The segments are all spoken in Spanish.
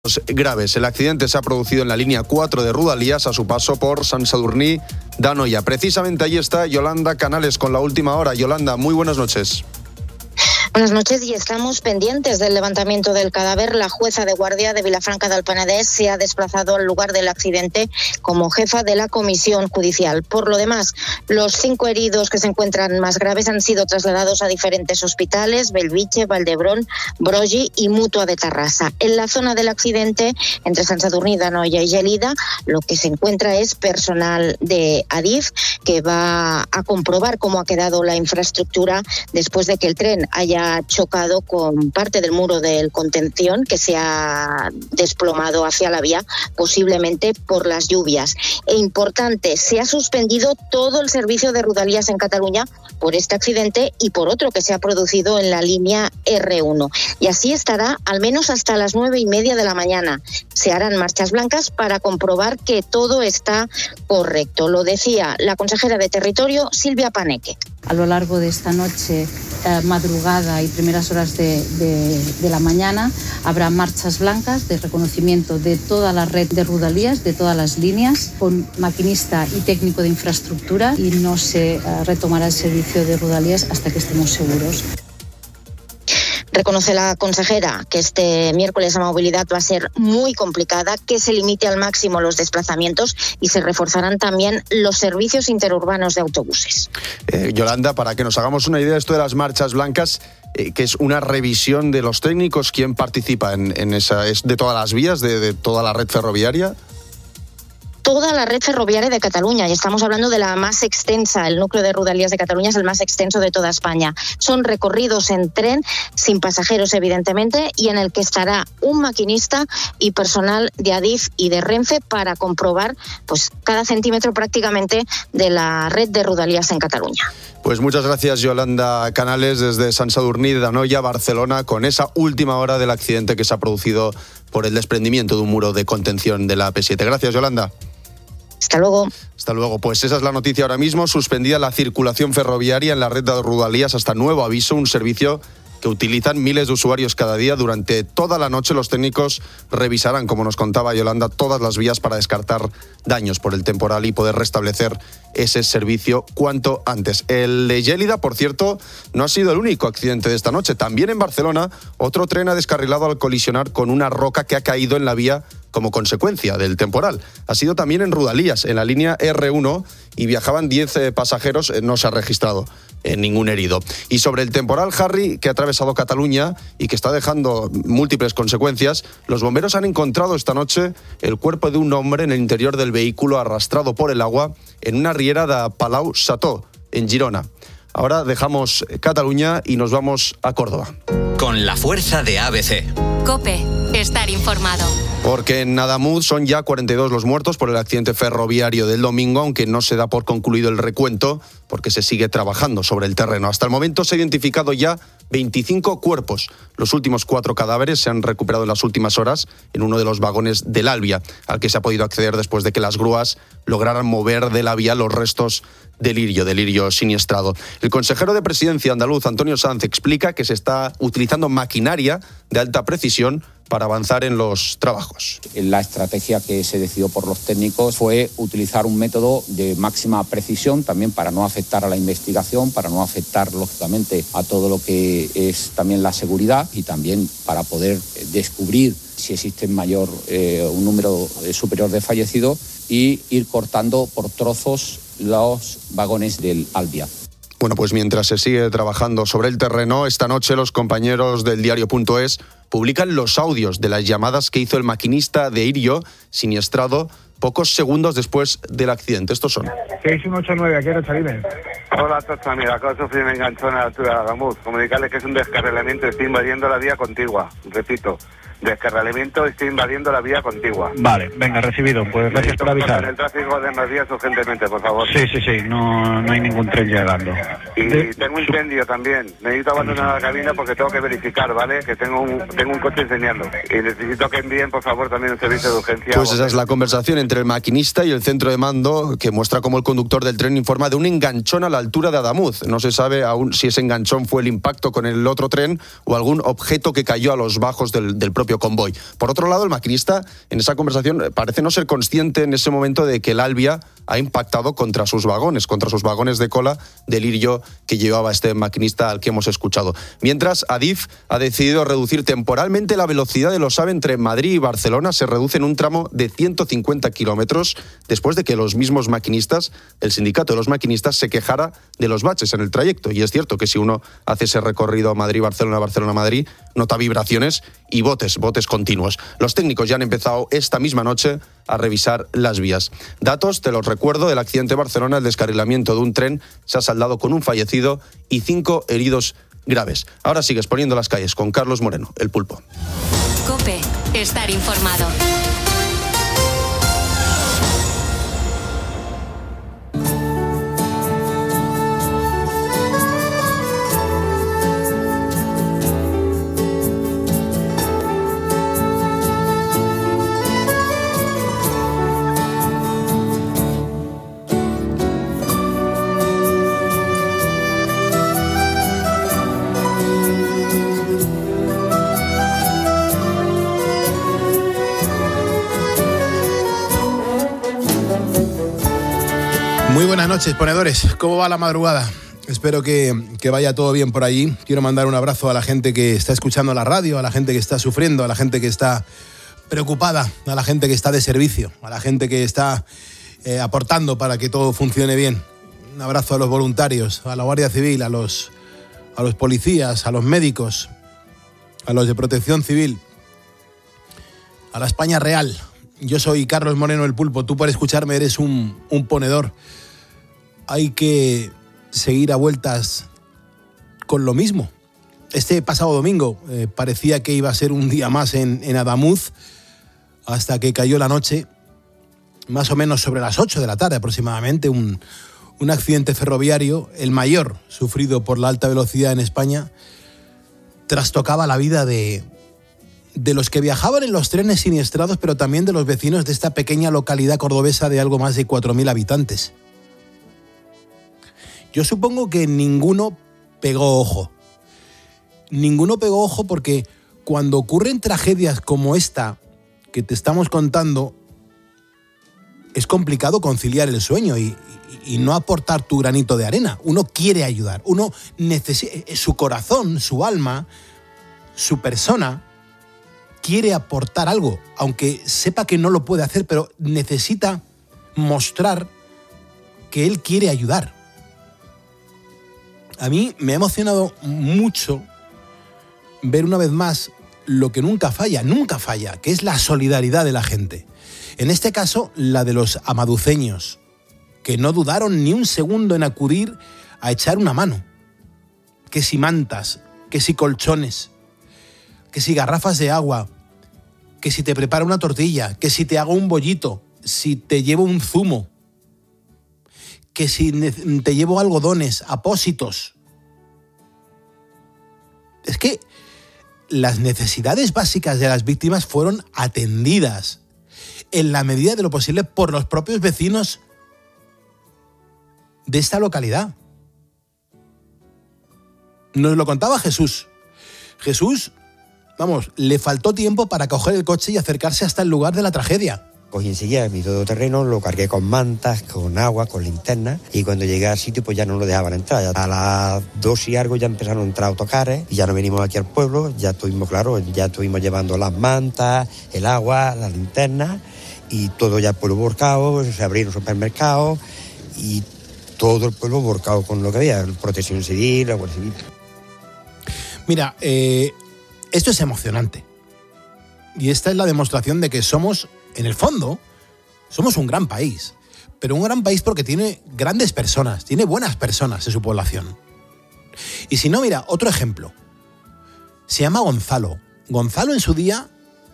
Graves. El accidente se ha producido en la línea 4 de Rodalies a su paso por Sant Sadurní d'Anoia. Precisamente allí está Yolanda Canales con la última hora. Yolanda, muy buenas noches. Buenas noches, y estamos pendientes del levantamiento del cadáver. La jueza de guardia de Vilafranca del Penedès se ha desplazado al lugar del accidente como jefa de la comisión judicial. Por lo demás, los 5 heridos que se encuentran más graves han sido trasladados a diferentes hospitales: Bellvitge, Valdebrón, Broggi y Mutua de Tarrasa. En la zona del accidente, entre Sant Sadurní d'Anoia y Gelida, lo que se encuentra es personal de Adif que va a comprobar cómo ha quedado la infraestructura después de que el tren haya chocado con parte del muro del contención que se ha desplomado hacia la vía, posiblemente por las lluvias. E importante, se ha suspendido todo el servicio de Rodalies en Cataluña por este accidente y por otro que se ha producido en la línea R1. Y así estará al menos hasta las 9:30 de la mañana. Se harán marchas blancas para comprobar que todo está correcto. Lo decía la consejera de Territorio, Silvia Paneque. A lo largo de esta noche, madrugada y primeras horas de la mañana, habrá marchas blancas de reconocimiento de toda la red de Rodalies, de todas las líneas, con maquinista y técnico de infraestructura, y no se retomará el servicio de Rodalies hasta que estemos seguros. Reconoce la consejera que este miércoles la movilidad va a ser muy complicada, que se limite al máximo los desplazamientos y se reforzarán también los servicios interurbanos de autobuses. Yolanda, para que nos hagamos una idea de esto de las marchas blancas, que es una revisión de los técnicos, ¿quién participa en esa? ¿Es de todas las vías, de toda la red ferroviaria? Toda la red ferroviaria de Cataluña, y estamos hablando de la más extensa. El núcleo de Rodalies de Cataluña es el más extenso de toda España. Son recorridos en tren, sin pasajeros evidentemente, y en el que estará un maquinista y personal de Adif y de Renfe para comprobar pues cada centímetro prácticamente de la red de Rodalies en Cataluña. Pues muchas gracias, Yolanda Canales, desde Sant Sadurní d'Anoia, Barcelona, con esa última hora del accidente que se ha producido por el desprendimiento de un muro de contención de la AP7. Gracias, Yolanda. Hasta luego. Hasta luego. Pues esa es la noticia ahora mismo. Suspendida la circulación ferroviaria en la red de Rodalies hasta nuevo aviso, un servicio que utilizan miles de usuarios cada día. Durante toda la noche los técnicos revisarán, como nos contaba Yolanda, todas las vías para descartar daños por el temporal y poder restablecer ese servicio cuanto antes. El de Gelida, por cierto, no ha sido el único accidente de esta noche. También en Barcelona, otro tren ha descarrilado al colisionar con una roca que ha caído en la vía como consecuencia del temporal. Ha sido también en Rodalies, en la línea R1, y viajaban 10 pasajeros. No se ha registrado ningún herido. Y sobre el temporal Harry, que ha atravesado Cataluña y que está dejando múltiples consecuencias, los bomberos han encontrado esta noche el cuerpo de un hombre en el interior del vehículo arrastrado por el agua en una riera de Palau-Sató, en Girona. Ahora dejamos Cataluña y nos vamos a Córdoba. Con la fuerza de ABC. COPE. Estar informado. Porque en Adamuz son ya 42 los muertos por el accidente ferroviario del domingo, aunque no se da por concluido el recuento porque se sigue trabajando sobre el terreno. Hasta el momento se ha identificado ya 25 cuerpos. Los últimos 4 cadáveres se han recuperado en las últimas horas en uno de los vagones del Albia, al que se ha podido acceder después de que las grúas lograran mover de la vía los restos del lirio siniestrado. El consejero de Presidencia andaluz, Antonio Sanz, explica que se está utilizando maquinaria de alta precisión para avanzar en los trabajos. La estrategia que se decidió por los técnicos fue utilizar un método de máxima precisión, también para no afectar a la investigación, para no afectar lógicamente a todo lo que es también la seguridad, y también para poder descubrir si existe un número superior de fallecidos, y ir cortando por trozos los vagones del Albia. Bueno, pues mientras se sigue trabajando sobre el terreno, esta noche los compañeros del diario.es publican los audios de las llamadas que hizo el maquinista de Irio, siniestrado, pocos segundos después del accidente. Estos son. 6189, aquí era Chalime. Hola, Tocha, mira, acabo de sufrir un enganchón a la altura de Adamuz. Comunicarles que es un descarrilamiento, estoy invadiendo la vía contigua. Repito, descarrilamiento, estoy invadiendo la vía contigua. Vale, venga, recibido. Pues gracias por avisar. El tráfico de las vías urgentemente, por favor. Sí, no hay ningún tren llegando. Y tengo un incendio también. Necesito abandonar la cabina porque tengo que verificar, ¿vale? Que tengo un coche enseñando. Y necesito que envíen, por favor, también un servicio de urgencia. Pues esa es la conversación entre el maquinista y el centro de mando, que muestra cómo el conductor del tren informa de un enganchón a la altura de Adamuz. No se sabe aún si ese enganchón fue el impacto con el otro tren o algún objeto que cayó a los bajos del propio propio convoy. Por otro lado, el maquinista en esa conversación parece no ser consciente en ese momento de que el Albia ha impactado contra sus vagones de cola del Irio que llevaba este maquinista al que hemos escuchado. Mientras, Adif ha decidido reducir temporalmente la velocidad de los AVE entre Madrid y Barcelona. Se reduce en un tramo de 150 kilómetros después de que los mismos maquinistas, el sindicato de los maquinistas, se quejara de los baches en el trayecto. Y es cierto que si uno hace ese recorrido Madrid-Barcelona, Barcelona-Madrid, nota vibraciones y botes continuos. Los técnicos ya han empezado esta misma noche a revisar las vías. Datos, te los recuerdo, del accidente de Barcelona: el descarrilamiento de un tren se ha saldado con un fallecido y 5 heridos graves. Ahora sigues poniendo las calles con Carlos Moreno, el Pulpo. COPE, estar informado. Muy buenas noches, ponedores. ¿Cómo va la madrugada? Espero que vaya todo bien por allí. Quiero mandar un abrazo a la gente que está escuchando la radio, a la gente que está sufriendo, a la gente que está preocupada, a la gente que está de servicio, a la gente que está aportando para que todo funcione bien. Un abrazo a los voluntarios, a la Guardia Civil, a los policías, a los médicos, a los de Protección Civil, a la España Real. Yo soy Carlos Moreno, el Pulpo. Tú, por escucharme, eres un ponedor. Hay que seguir a vueltas con lo mismo. Este pasado domingo parecía que iba a ser un día más en Adamuz, hasta que cayó la noche, más o menos sobre las 8 de la tarde aproximadamente, un accidente ferroviario, el mayor sufrido por la alta velocidad en España, trastocaba la vida de los que viajaban en los trenes siniestrados, pero también de los vecinos de esta pequeña localidad cordobesa de algo más de 4.000 habitantes. Yo supongo que ninguno pegó ojo. Ninguno pegó ojo porque cuando ocurren tragedias como esta que te estamos contando, es complicado conciliar el sueño y no aportar tu granito de arena. Uno quiere ayudar, uno necesita, su corazón, su alma, su persona quiere aportar algo, aunque sepa que no lo puede hacer, pero necesita mostrar que él quiere ayudar. A mí me ha emocionado mucho ver una vez más lo que nunca falla, que es la solidaridad de la gente. En este caso, la de los amaduceños, que no dudaron ni un segundo en acudir a echar una mano. Que si mantas, que si colchones, que si garrafas de agua, que si te preparo una tortilla, que si te hago un bollito, si te llevo un zumo, que si te llevo algodones, apósitos. Es que las necesidades básicas de las víctimas fueron atendidas en la medida de lo posible por los propios vecinos de esta localidad. Nos lo contaba Jesús. Jesús, vamos, le faltó tiempo para coger el coche y acercarse hasta el lugar de la tragedia. Cogí enseguida mi todoterreno, lo cargué con mantas, con agua, con linterna, y cuando llegué al sitio pues ya no lo dejaban entrar. A las 2 y algo ya empezaron a entrar autocares y ya no venimos aquí al pueblo, ya estuvimos llevando las mantas, el agua, las linternas y todo ya el pueblo volcado, se abrieron supermercados y todo el pueblo volcado con lo que había, Protección Civil, la Guardia Civil. Mira, esto es emocionante y esta es la demostración de que somos, en el fondo, somos un gran país, pero un gran país porque tiene grandes personas, tiene buenas personas en su población. Y si no, mira, otro ejemplo. Se llama Gonzalo. Gonzalo en su día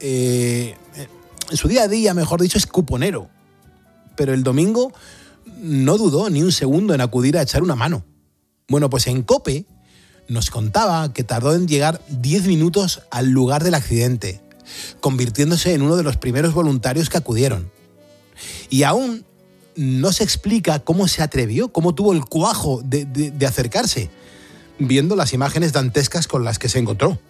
a día, mejor dicho, es cuponero. Pero el domingo no dudó ni un segundo en acudir a echar una mano. Bueno, pues en COPE nos contaba que tardó en llegar 10 minutos al lugar del accidente, convirtiéndose en uno de los primeros voluntarios que acudieron. Y aún no se explica cómo se atrevió, cómo tuvo el cuajo de acercarse, viendo las imágenes dantescas con las que se encontró.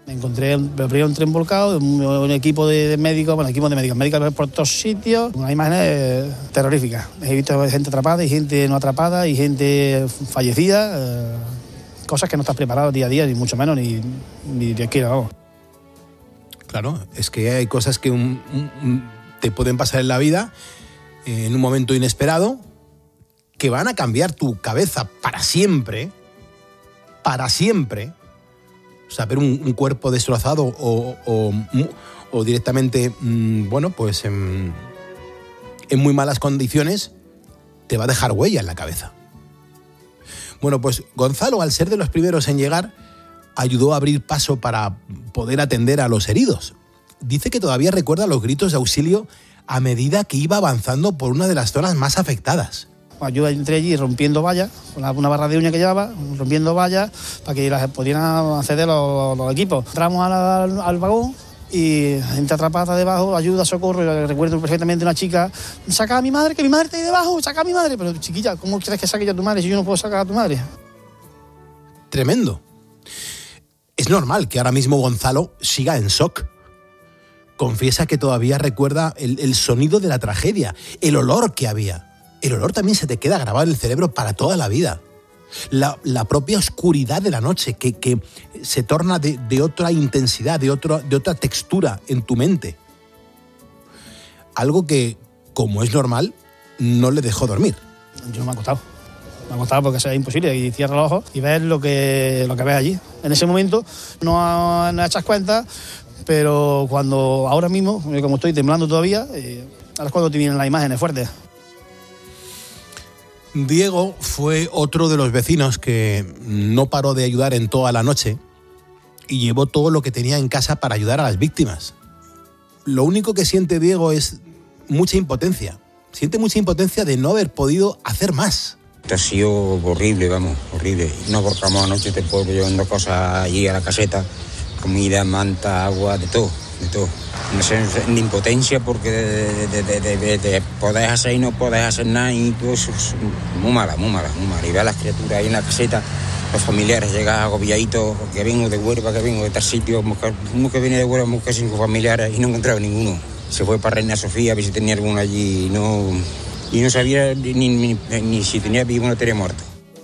Encontré primero un tren volcado, un equipo de médicos, médicos por todos sitios, unas imágenes terroríficas. He visto gente atrapada y gente no atrapada y gente fallecida, cosas que no estás preparado día a día, ni mucho menos, ni Dios quiera, vamos. Claro, es que hay cosas que te pueden pasar en la vida en un momento inesperado que van a cambiar tu cabeza para siempre. Para siempre. O sea, ver un cuerpo destrozado o directamente, pues en muy malas condiciones, te va a dejar huella en la cabeza. Bueno, pues Gonzalo, al ser de los primeros en llegar, ayudó a abrir paso para poder atender a los heridos. Dice que todavía recuerda los gritos de auxilio a medida que iba avanzando por una de las zonas más afectadas. Yo entré allí rompiendo vallas, una barra de uña que llevaba, rompiendo vallas para que las pudieran acceder los equipos. Entramos al vagón y gente atrapada debajo, ayuda, socorro. Y recuerdo perfectamente una chica, saca a mi madre, que mi madre está ahí debajo, saca a mi madre. Pero chiquilla, ¿cómo quieres que saque yo a tu madre si yo no puedo sacar a tu madre? Tremendo. Es normal que ahora mismo Gonzalo siga en shock. Confiesa que todavía recuerda el sonido de la tragedia, el olor que había. El olor también se te queda grabado en el cerebro para toda la vida. La propia oscuridad de la noche que se torna de otra intensidad, de otra textura en tu mente. Algo que, como es normal, no le dejó dormir. Yo me he acostado. Me ha costado porque es imposible, y cierra los ojos y ves lo que ves allí. En ese momento no echas cuenta, pero cuando ahora mismo, como estoy temblando todavía, ahora es cuando te vienen las imágenes fuertes. Diego fue otro de los vecinos que no paró de ayudar en toda la noche y llevó todo lo que tenía en casa para ayudar a las víctimas. Lo único que siente Diego es mucha impotencia. Siente mucha impotencia de no haber podido hacer más. Ha sido horrible, horrible. Nos volcamos anoche del pueblo llevando cosas allí a la caseta, comida, manta, agua, de todo. No sé, ni impotencia porque de poder hacer y no poder hacer nada y todo eso es muy mala. Y ver a las criaturas ahí en la caseta, los familiares llegan agobiaditos, que vengo de Huelva, que vengo de tal sitio, uno que viene de Huelva busca 5 familiares y no encontraba ninguno. Se fue para Reina Sofía a ver si tenía alguno allí y no sabía ni si tenía vivo o no tenía muerto.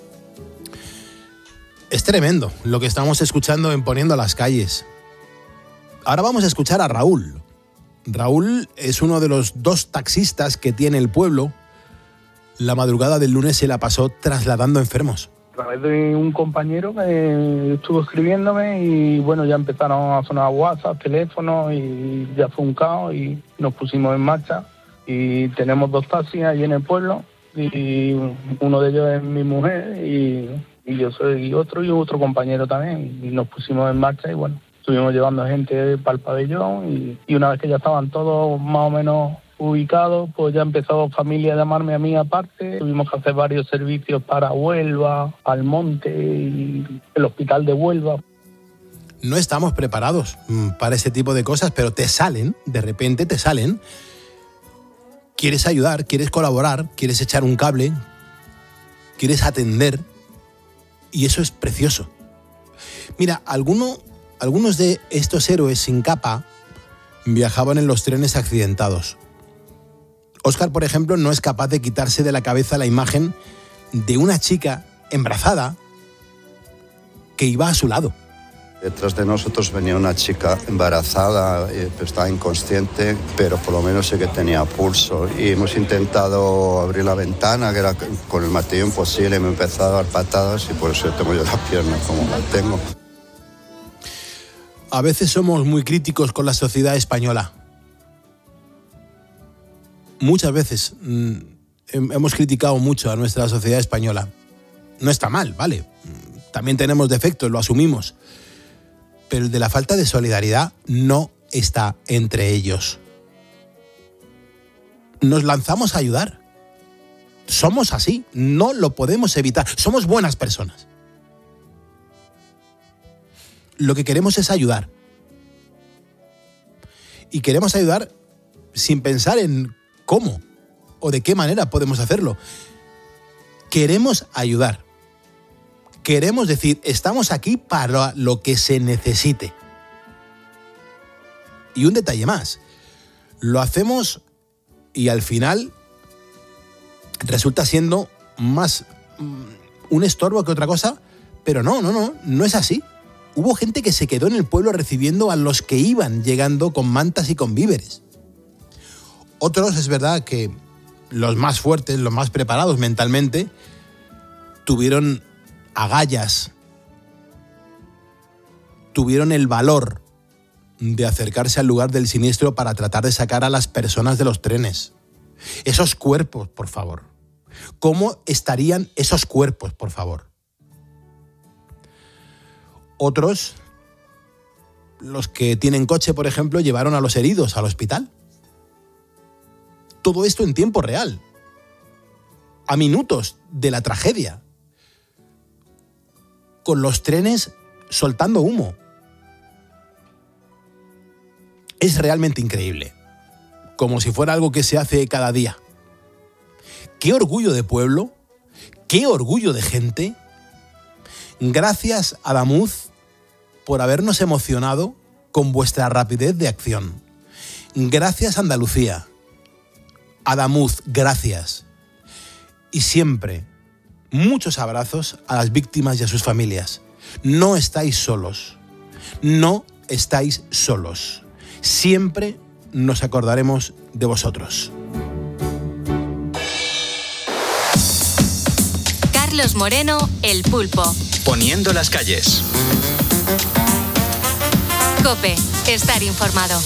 Es tremendo lo que estamos escuchando en Poniendo las Calles. Ahora vamos a escuchar a Raúl. Raúl es uno de los 2 taxistas que tiene el pueblo. La madrugada del lunes se la pasó trasladando enfermos. A través de un compañero que estuvo escribiéndome y bueno, ya empezaron a sonar WhatsApp, teléfonos y ya fue un caos y nos pusimos en marcha. Y tenemos 2 taxis ahí en el pueblo y uno de ellos es mi mujer y yo soy otro compañero también. Y nos pusimos en marcha y bueno, estuvimos llevando gente para el pabellón y una vez que ya estaban todos más o menos ubicados, pues ya empezó familia a llamarme a mí aparte. Tuvimos que hacer varios servicios para Huelva, Almonte y el hospital de Huelva. No estamos preparados para ese tipo de cosas, pero de repente te salen. Quieres ayudar, quieres colaborar, quieres echar un cable, quieres atender y eso es precioso. Mira, algunos de estos héroes sin capa viajaban en los trenes accidentados. Óscar, por ejemplo, no es capaz de quitarse de la cabeza la imagen de una chica embarazada que iba a su lado. Detrás de nosotros venía una chica embarazada, estaba inconsciente, pero por lo menos sé que tenía pulso. Y hemos intentado abrir la ventana, que era con el martillo imposible, me he empezado a dar patadas y por eso tengo yo la pierna como la tengo. A veces somos muy críticos con la sociedad española. Muchas veces hemos criticado mucho a nuestra sociedad española. No está mal, ¿vale? También tenemos defectos, lo asumimos. Pero el de la falta de solidaridad no está entre ellos. Nos lanzamos a ayudar. Somos así, no lo podemos evitar. Somos buenas personas. Lo que queremos es ayudar. Y queremos ayudar sin pensar en cómo o de qué manera podemos hacerlo. Queremos ayudar. Queremos decir, estamos aquí para lo que se necesite. Y un detalle más, lo hacemos y al final resulta siendo más un estorbo que otra cosa, pero no es así. Hubo gente que se quedó en el pueblo recibiendo a los que iban llegando con mantas y con víveres. Otros, es verdad que los más fuertes, los más preparados mentalmente, tuvieron agallas, tuvieron el valor de acercarse al lugar del siniestro para tratar de sacar a las personas de los trenes. Esos cuerpos, por favor. ¿Cómo estarían esos cuerpos, por favor? Otros, los que tienen coche, por ejemplo, llevaron a los heridos al hospital. Todo esto en tiempo real, a minutos de la tragedia, con los trenes soltando humo. Es realmente increíble, como si fuera algo que se hace cada día. ¡Qué orgullo de pueblo! ¡Qué orgullo de gente! Gracias, Adamuz, por habernos emocionado con vuestra rapidez de acción. Gracias, Andalucía. Adamuz, gracias. Y siempre, muchos abrazos a las víctimas y a sus familias. No estáis solos. No estáis solos. Siempre nos acordaremos de vosotros. Carlos Moreno, El Pulpo. Poniendo las calles. COPE, estar informado.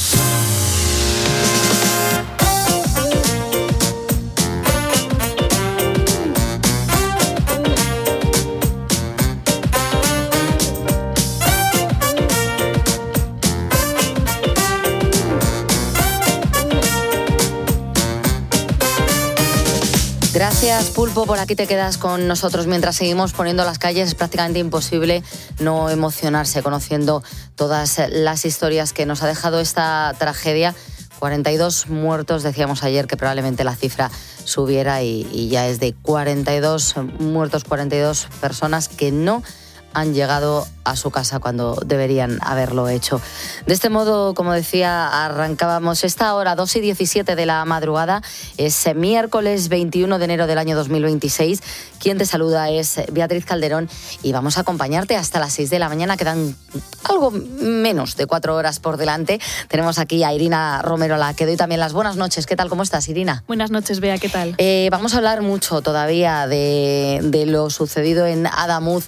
Gracias, Pulpo, por aquí te quedas con nosotros mientras seguimos poniendo las calles. Es prácticamente imposible no emocionarse conociendo todas las historias que nos ha dejado esta tragedia. 42 muertos, decíamos ayer que probablemente la cifra subiera y ya es de 42 muertos, 42 personas que no han llegado a su casa cuando deberían haberlo hecho. De este modo, como decía, arrancábamos esta hora, 2:17 de la madrugada. Es miércoles 21 de enero del año 2026. Quien te saluda es Beatriz Calderón y vamos a acompañarte hasta las 6 de la mañana. Quedan algo menos de 4 horas por delante. Tenemos aquí a Irina Romero, a la que doy también las buenas noches. ¿Qué tal? ¿Cómo estás, Irina? Buenas noches, Bea. ¿Qué tal? Vamos a hablar mucho todavía de lo sucedido en Adamuz,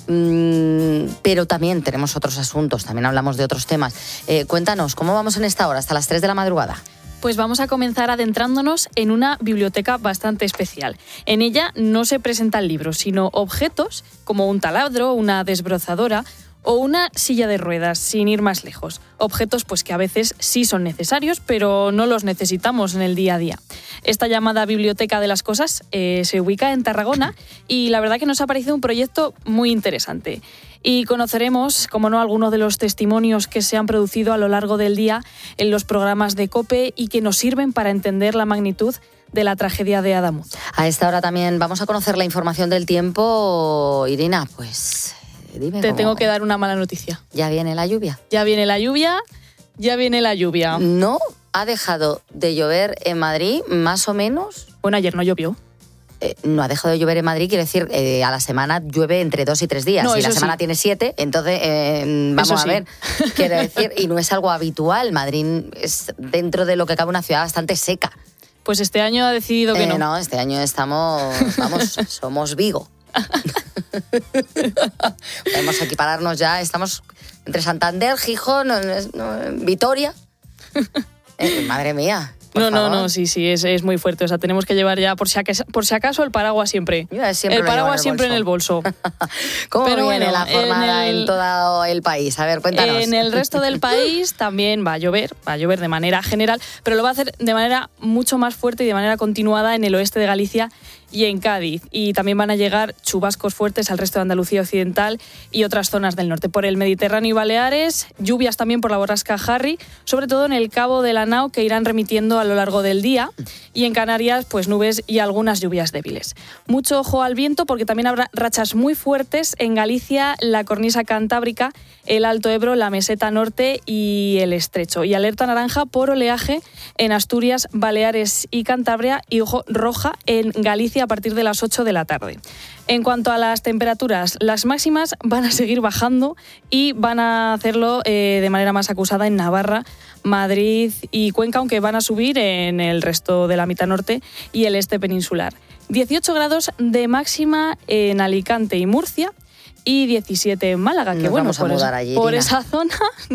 pero también tenemos otros asuntos, también hablamos de otros temas. Cuéntanos, ¿cómo vamos en esta hora, hasta las 3 de la madrugada? Pues vamos a comenzar adentrándonos en una biblioteca bastante especial. En ella no se presentan libros, sino objetos como un taladro, una desbrozadora o una silla de ruedas, sin ir más lejos. Objetos pues que a veces sí son necesarios, pero no los necesitamos en el día a día. Esta llamada Biblioteca de las Cosas se ubica en Tarragona y la verdad que nos ha parecido un proyecto muy interesante. Y conoceremos, como no, algunos de los testimonios que se han producido a lo largo del día en los programas de COPE y que nos sirven para entender la magnitud de la tragedia de Adamuz. A esta hora también vamos a conocer la información del tiempo. Irina, pues dime. Te tengo que dar una mala noticia. ¿Ya viene la lluvia? Ya viene la lluvia, ya viene la lluvia. ¿No ha dejado de llover en Madrid, más o menos? Bueno, ayer no llovió. No ha dejado de llover en Madrid, quiere decir, a la semana llueve entre 2 y 3 días. No, si la semana tiene 7, entonces vamos a ver. Quiero decir, y no es algo habitual. Madrid es, dentro de lo que cabe, una ciudad bastante seca. Pues este año ha decidido que no. No, este año somos Vigo. Podemos equipararnos ya, estamos entre Santander, Gijón, Vitoria. Madre mía. No, sí, es muy fuerte. O sea, tenemos que llevar ya, por si acaso, el paraguas siempre. El paraguas siempre en el bolso. ¿Cómo viene la jornada en todo el país? A ver, cuéntanos. En el resto del país también va a llover de manera general, pero lo va a hacer de manera mucho más fuerte y de manera continuada en el oeste de Galicia y en Cádiz. Y también van a llegar chubascos fuertes al resto de Andalucía Occidental y otras zonas del norte. Por el Mediterráneo y Baleares, lluvias también por la borrasca Harry, sobre todo en el Cabo de la Nao, que irán remitiendo a lo largo del día. Y en Canarias, pues nubes y algunas lluvias débiles. Mucho ojo al viento, porque también habrá rachas muy fuertes en Galicia, la cornisa cantábrica, el Alto Ebro, la meseta norte y el estrecho. Y alerta naranja por oleaje en Asturias, Baleares y Cantabria, y ojo roja en Galicia a partir de las 8 de la tarde. En cuanto a las temperaturas, las máximas van a seguir bajando y van a hacerlo de manera más acusada en Navarra, Madrid y Cuenca, aunque van a subir en el resto de la mitad norte y el este peninsular. 18 grados de máxima en Alicante y Murcia, y 17 en Málaga, que bueno, por esa zona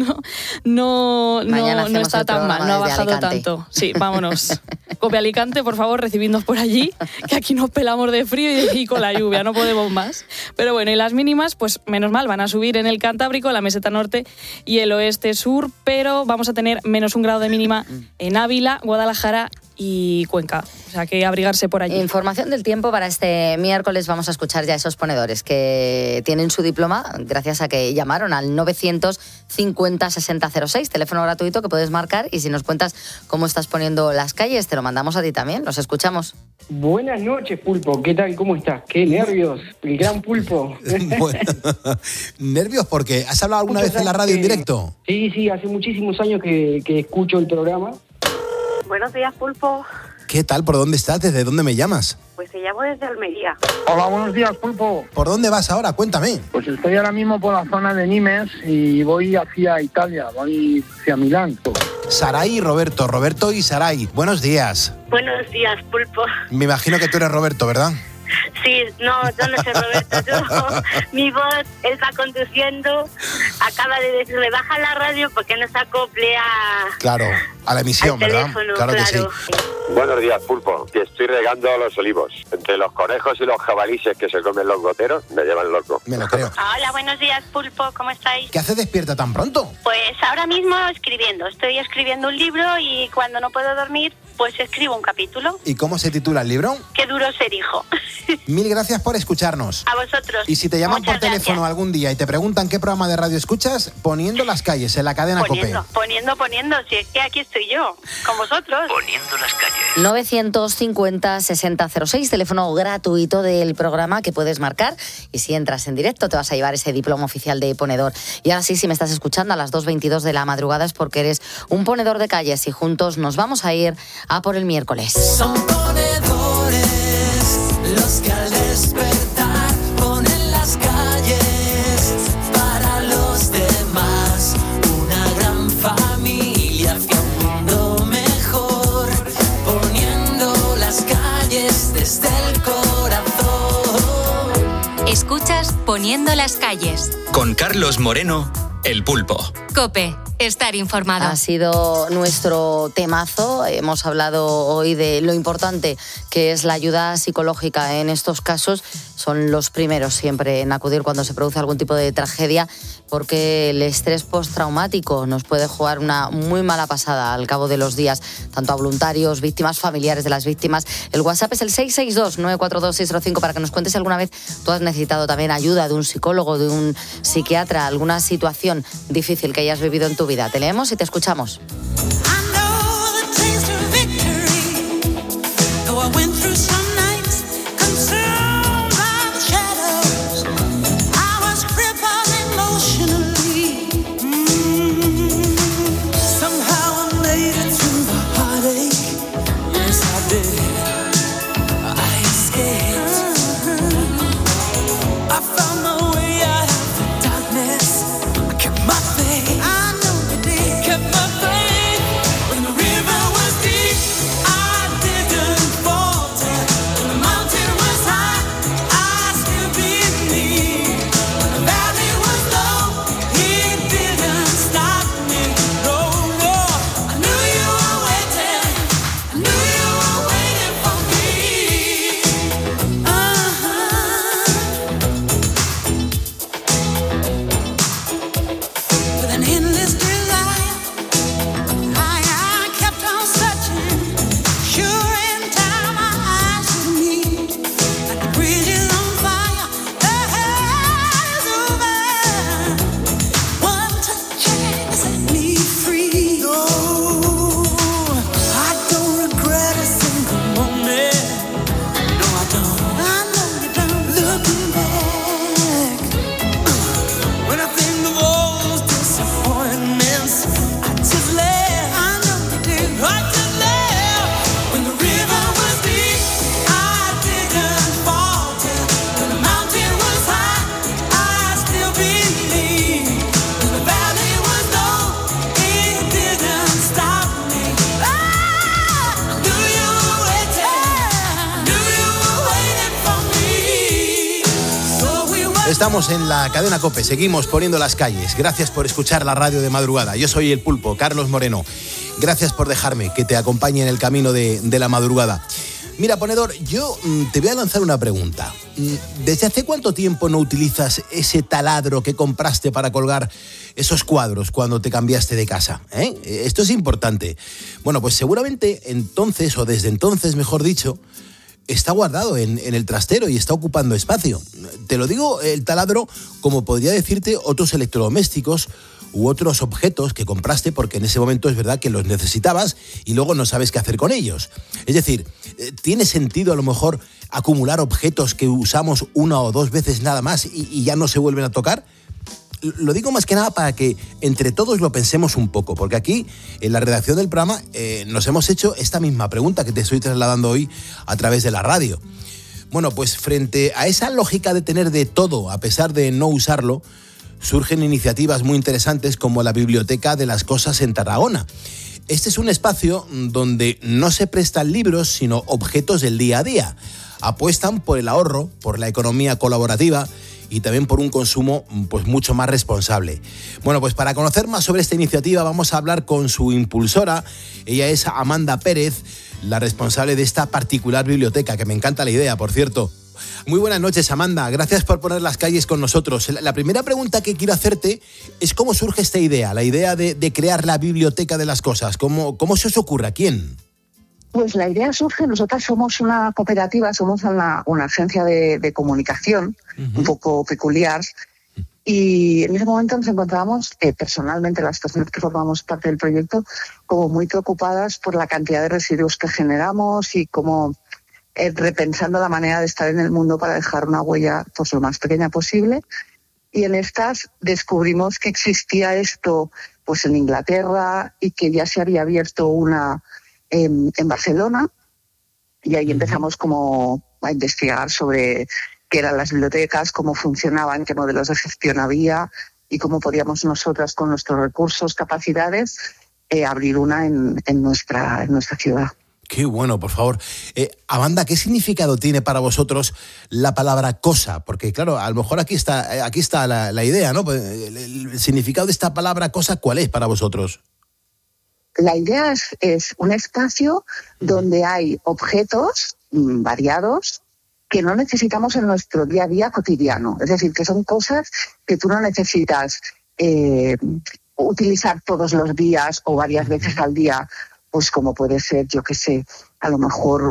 no está tan mal, no ha bajado tanto. Sí, vámonos. Cope Alicante, por favor, recibidnos por allí, que aquí nos pelamos de frío y con la lluvia, no podemos más. Pero bueno, y las mínimas, pues menos mal, van a subir en el Cantábrico, la meseta norte y el oeste sur, pero vamos a tener -1 grado de mínima en Ávila, Guadalajara y Cuenca, o sea que abrigarse por allí. Información del tiempo para este miércoles. Vamos a escuchar ya a esos ponedores que tienen su diploma gracias a que llamaron al 950 6006, teléfono gratuito que puedes marcar, y si nos cuentas cómo estás poniendo las calles, te lo mandamos a ti también. Los escuchamos. Buenas noches, Pulpo. ¿Qué tal? ¿Cómo estás? Qué nervios, el gran Pulpo. Bueno, nervios porque ¿has hablado alguna vez en la radio en directo? Sí, hace muchísimos años que escucho el programa. Buenos días, Pulpo. ¿Qué tal? ¿Por dónde estás? ¿Desde dónde me llamas? Pues te llamo desde Almería. Hola, buenos días, Pulpo. ¿Por dónde vas ahora? Cuéntame. Pues estoy ahora mismo por la zona de Nimes y voy hacia Italia, voy hacia Milán. Saray y Roberto y Saray. Buenos días. Buenos días, Pulpo. Me imagino que tú eres Roberto, ¿verdad? Sí, no, yo no soy Roberto, mi voz, él va conduciendo, acaba de decirle, baja la radio porque no se acople a... Claro, a la emisión, ¿verdad? Teléfono, claro que sí. Buenos días, Pulpo, que estoy regando los olivos. Entre los conejos y los jabalíes que se comen los goteros, me llevan loco. Me lo creo. Hola, buenos días, Pulpo, ¿cómo estáis? ¿Qué hace despierta tan pronto? Pues ahora mismo estoy escribiendo un libro y cuando no puedo dormir, pues escribo un capítulo. ¿Y cómo se titula el libro? Qué duro ser hijo. Mil gracias por escucharnos. A vosotros. Y si te llaman Muchas por teléfono gracias. algún día y te preguntan qué programa de radio escuchas, Poniendo las calles en la cadena COPE. Poniendo, si es que aquí estoy yo, con vosotros. Poniendo las calles. 950 6006, teléfono gratuito del programa que puedes marcar, y si entras en directo te vas a llevar ese diploma oficial de ponedor. Y ahora sí, si me estás escuchando a las 2:22 de la madrugada es porque eres un ponedor de calles y juntos nos vamos a ir a por el miércoles. Son ponedores los que al despertar ponen las calles para los demás, una gran familia hacia un mundo mejor, poniendo las calles desde el corazón. Escuchas Poniendo las calles. Con Carlos Moreno, El Pulpo. COPE. Estar informado. Ha sido nuestro temazo. Hemos hablado hoy de lo importante que es la ayuda psicológica en estos casos. Son los primeros siempre en acudir cuando se produce algún tipo de tragedia, porque el estrés postraumático nos puede jugar una muy mala pasada al cabo de los días, tanto a voluntarios, víctimas, familiares de las víctimas. El WhatsApp es el 662-942-605 para que nos cuentes si alguna vez tú has necesitado también ayuda de un psicólogo, de un psiquiatra, alguna situación difícil que hayas vivido en tu vida. Te leemos y te escuchamos. Estamos en la cadena COPE, seguimos poniendo las calles. Gracias por escuchar la radio de madrugada. Yo soy el Pulpo, Carlos Moreno. Gracias por dejarme que te acompañe en el camino de la madrugada. Mira, ponedor, yo te voy a lanzar una pregunta. ¿Desde hace cuánto tiempo no utilizas ese taladro que compraste para colgar esos cuadros cuando te cambiaste de casa? Esto es importante. Bueno, pues seguramente entonces, o desde entonces, mejor dicho, está guardado en el trastero y está ocupando espacio. Te lo digo, el taladro, como podría decirte otros electrodomésticos u otros objetos que compraste porque en ese momento es verdad que los necesitabas y luego no sabes qué hacer con ellos. Es decir, ¿tiene sentido a lo mejor acumular objetos que usamos una o dos veces nada más y ya no se vuelven a tocar? Lo digo más que nada para que entre todos lo pensemos un poco, porque aquí, en la redacción del programa, nos hemos hecho esta misma pregunta que te estoy trasladando hoy a través de la radio. Bueno, pues frente a esa lógica de tener de todo a pesar de no usarlo, surgen iniciativas muy interesantes como la Biblioteca de las Cosas en Tarragona. Este es un espacio donde no se prestan libros, sino objetos del día a día. Apuestan por el ahorro, por la economía colaborativa y también por un consumo pues mucho más responsable. Bueno, pues para conocer más sobre esta iniciativa vamos a hablar con su impulsora. Ella es Amanda Pérez, la responsable de esta particular biblioteca, que me encanta la idea, por cierto. Muy buenas noches, Amanda. Gracias por poner las calles con nosotros. La primera pregunta que quiero hacerte es cómo surge esta idea, la idea de crear la Biblioteca de las Cosas. ¿Cómo se os ocurre? ¿A quién? Pues la idea surge, nosotras somos una cooperativa, somos una agencia de comunicación un poco peculiar, y en ese momento nos encontrábamos, personalmente las personas que formamos parte del proyecto, como muy preocupadas por la cantidad de residuos que generamos y como repensando la manera de estar en el mundo para dejar una huella pues lo más pequeña posible. Y en estas descubrimos que existía esto pues en Inglaterra y que ya se había abierto una en Barcelona, y ahí empezamos como a investigar sobre qué eran las bibliotecas, cómo funcionaban, qué modelos de gestión había y cómo podíamos nosotras con nuestros recursos, capacidades, abrir una en nuestra ciudad. Qué bueno, por favor. Amanda, ¿qué significado tiene para vosotros la palabra cosa? Porque claro, a lo mejor aquí está la idea, ¿no? El significado de esta palabra cosa, ¿cuál es para vosotros? La idea es un espacio donde hay objetos variados que no necesitamos en nuestro día a día cotidiano. Es decir, que son cosas que tú no necesitas utilizar todos los días o varias veces al día, pues como puede ser, yo qué sé, a lo mejor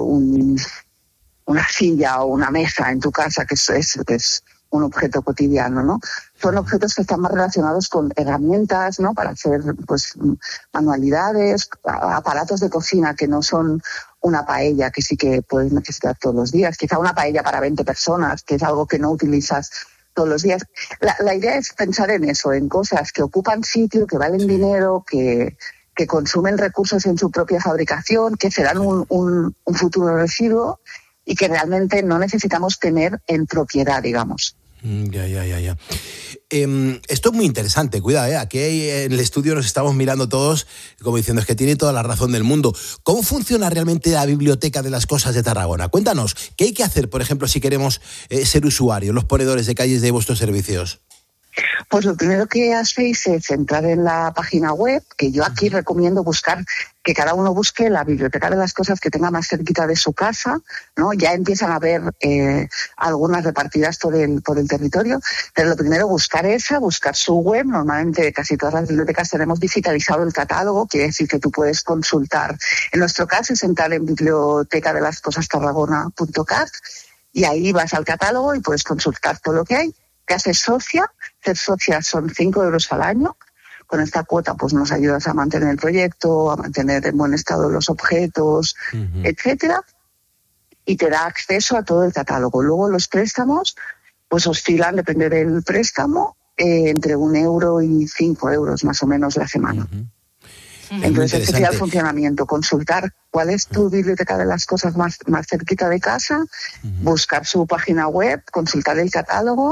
una silla o una mesa en tu casa, que es un objeto cotidiano, ¿no? Son objetos que están más relacionados con herramientas, ¿no? Para hacer, pues, manualidades, aparatos de cocina que no son una paella que sí que puedes necesitar todos los días. Quizá una paella para 20 personas, que es algo que no utilizas todos los días. La idea es pensar en eso, en cosas que ocupan sitio, que valen dinero, que consumen recursos en su propia fabricación, que serán un futuro residuo y que realmente no necesitamos tener en propiedad, digamos. Ya. Esto es muy interesante, cuidado, aquí en el estudio nos estamos mirando todos como diciendo, es que tiene toda la razón del mundo. ¿Cómo funciona realmente la Biblioteca de las Cosas de Tarragona? Cuéntanos, ¿qué hay que hacer, por ejemplo, si queremos ser usuarios, los ponedores de calles de vuestros servicios? Pues lo primero que hacéis es entrar en la página web, que yo aquí recomiendo buscar, que cada uno busque la Biblioteca de las Cosas que tenga más cerquita de su casa, ¿no? Ya empiezan a haber algunas repartidas por el territorio, pero lo primero buscar su web. Normalmente casi todas las bibliotecas tenemos digitalizado el catálogo, quiere decir que tú puedes consultar. En nuestro caso es entrar en bibliotecadelascosastarragona.cat y ahí vas al catálogo y puedes consultar todo lo que hay. Te haces socia, ser socia son 5 euros al año. Con esta cuota pues nos ayudas a mantener el proyecto, a mantener en buen estado los objetos, etcétera, y te da acceso a todo el catálogo. Luego los préstamos pues oscilan, depende del préstamo, entre 1 euro y 5 euros más o menos la semana. Entonces este sería el funcionamiento, consultar cuál es tu biblioteca de las cosas más cerquita de casa, buscar su página web, consultar el catálogo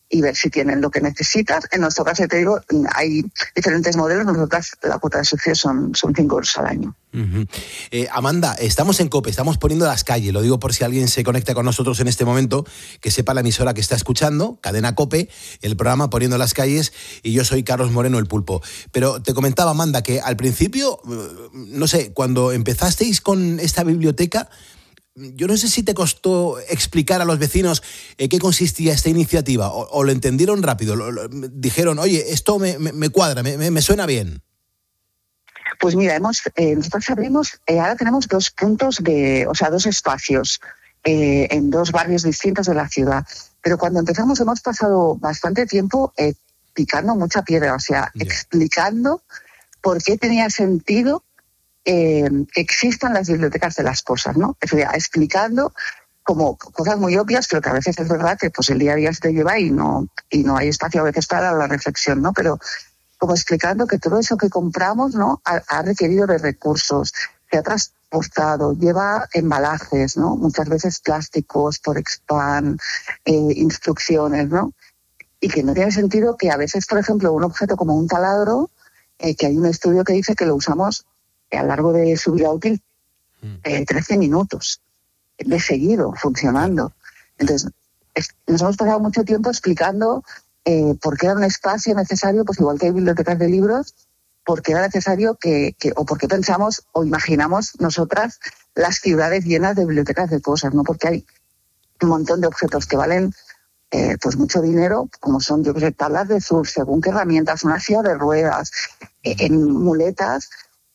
y ver si tienen lo que necesitas. En nuestro caso, te digo, hay diferentes modelos. Nosotras, la cuota de subsidio son 5 euros al año. Amanda, estamos en COPE, estamos poniendo las calles. Lo digo por si alguien se conecta con nosotros en este momento, que sepa la emisora que está escuchando, Cadena COPE, el programa Poniendo las calles, y yo soy Carlos Moreno, el Pulpo. Pero te comentaba, Amanda, que al principio, no sé, cuando empezasteis con esta biblioteca, yo no sé si te costó explicar a los vecinos qué consistía esta iniciativa, o lo entendieron rápido, dijeron, oye, esto me cuadra, me suena bien. Pues mira, nosotros abrimos, ahora tenemos 2 puntos dos espacios en 2 barrios distintos de la ciudad. Pero cuando empezamos hemos pasado bastante tiempo picando mucha piedra, explicando por qué tenía sentido que existan las bibliotecas de las cosas, ¿no? Es decir, explicando como cosas muy obvias, pero que a veces es verdad que pues el día a día se te lleva y no hay espacio a veces para la reflexión, ¿no? Pero como explicando que todo eso que compramos, ¿no? ha requerido de recursos, se ha transportado, lleva embalajes, ¿no? Muchas veces plásticos por expand, instrucciones, ¿no? Y que no tiene sentido que a veces, por ejemplo, un objeto como un taladro, que hay un estudio que dice que lo usamos a lo largo de su vida útil 13 minutos de seguido funcionando. Entonces, nos hemos pasado mucho tiempo explicando por qué era un espacio necesario, pues igual que hay bibliotecas de libros, por qué era necesario o por qué pensamos o imaginamos nosotras las ciudades llenas de bibliotecas de cosas, ¿no? Porque hay un montón de objetos que valen pues mucho dinero, como son, yo que sé, tablas de surf, según qué herramientas, una silla de ruedas, muletas,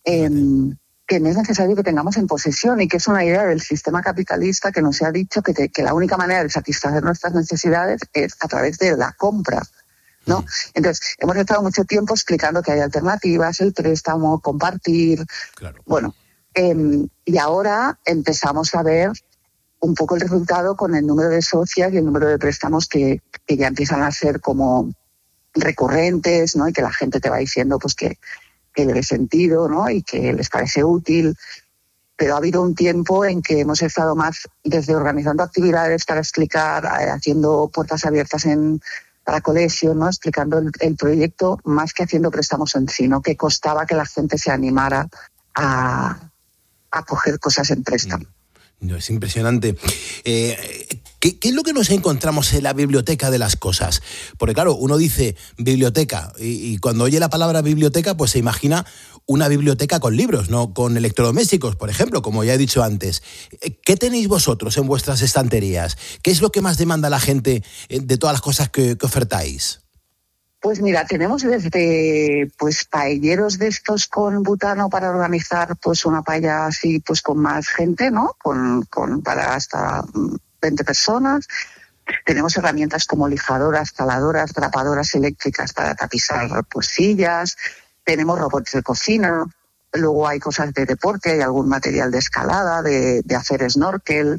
que no es necesario que tengamos en posesión, y que es una idea del sistema capitalista que nos ha dicho que la única manera de satisfacer nuestras necesidades es a través de la compra, ¿no? Entonces, hemos estado mucho tiempo explicando que hay alternativas, el préstamo, compartir. Claro. Bueno, y ahora empezamos a ver un poco el resultado con el número de socias y el número de préstamos que ya empiezan a ser como recurrentes, ¿no? Y que la gente te va diciendo pues que le ve sentido, ¿no? Y que les parece útil. Pero ha habido un tiempo en que hemos estado más desde organizando actividades para explicar, haciendo puertas abiertas para colegios, ¿no? Explicando el proyecto, más que haciendo préstamos en sí, ¿no? Que costaba que la gente se animara a coger cosas en préstamo. No, es impresionante. ¿Qué es lo que nos encontramos en la biblioteca de las cosas? Porque claro, uno dice biblioteca y cuando oye la palabra biblioteca pues se imagina una biblioteca con libros, no con electrodomésticos, por ejemplo, como ya he dicho antes. ¿Qué tenéis vosotros en vuestras estanterías? ¿Qué es lo que más demanda la gente de todas las cosas que ofertáis? Pues mira, tenemos desde pues paelleros de estos con butano para organizar pues una paella así pues con más gente, ¿no? Para hasta 20 personas. Tenemos herramientas como lijadoras, taladoras, drapadoras eléctricas para tapizar pues sillas. Tenemos robots de cocina. Luego hay cosas de deporte, hay algún material de escalada, de hacer snorkel.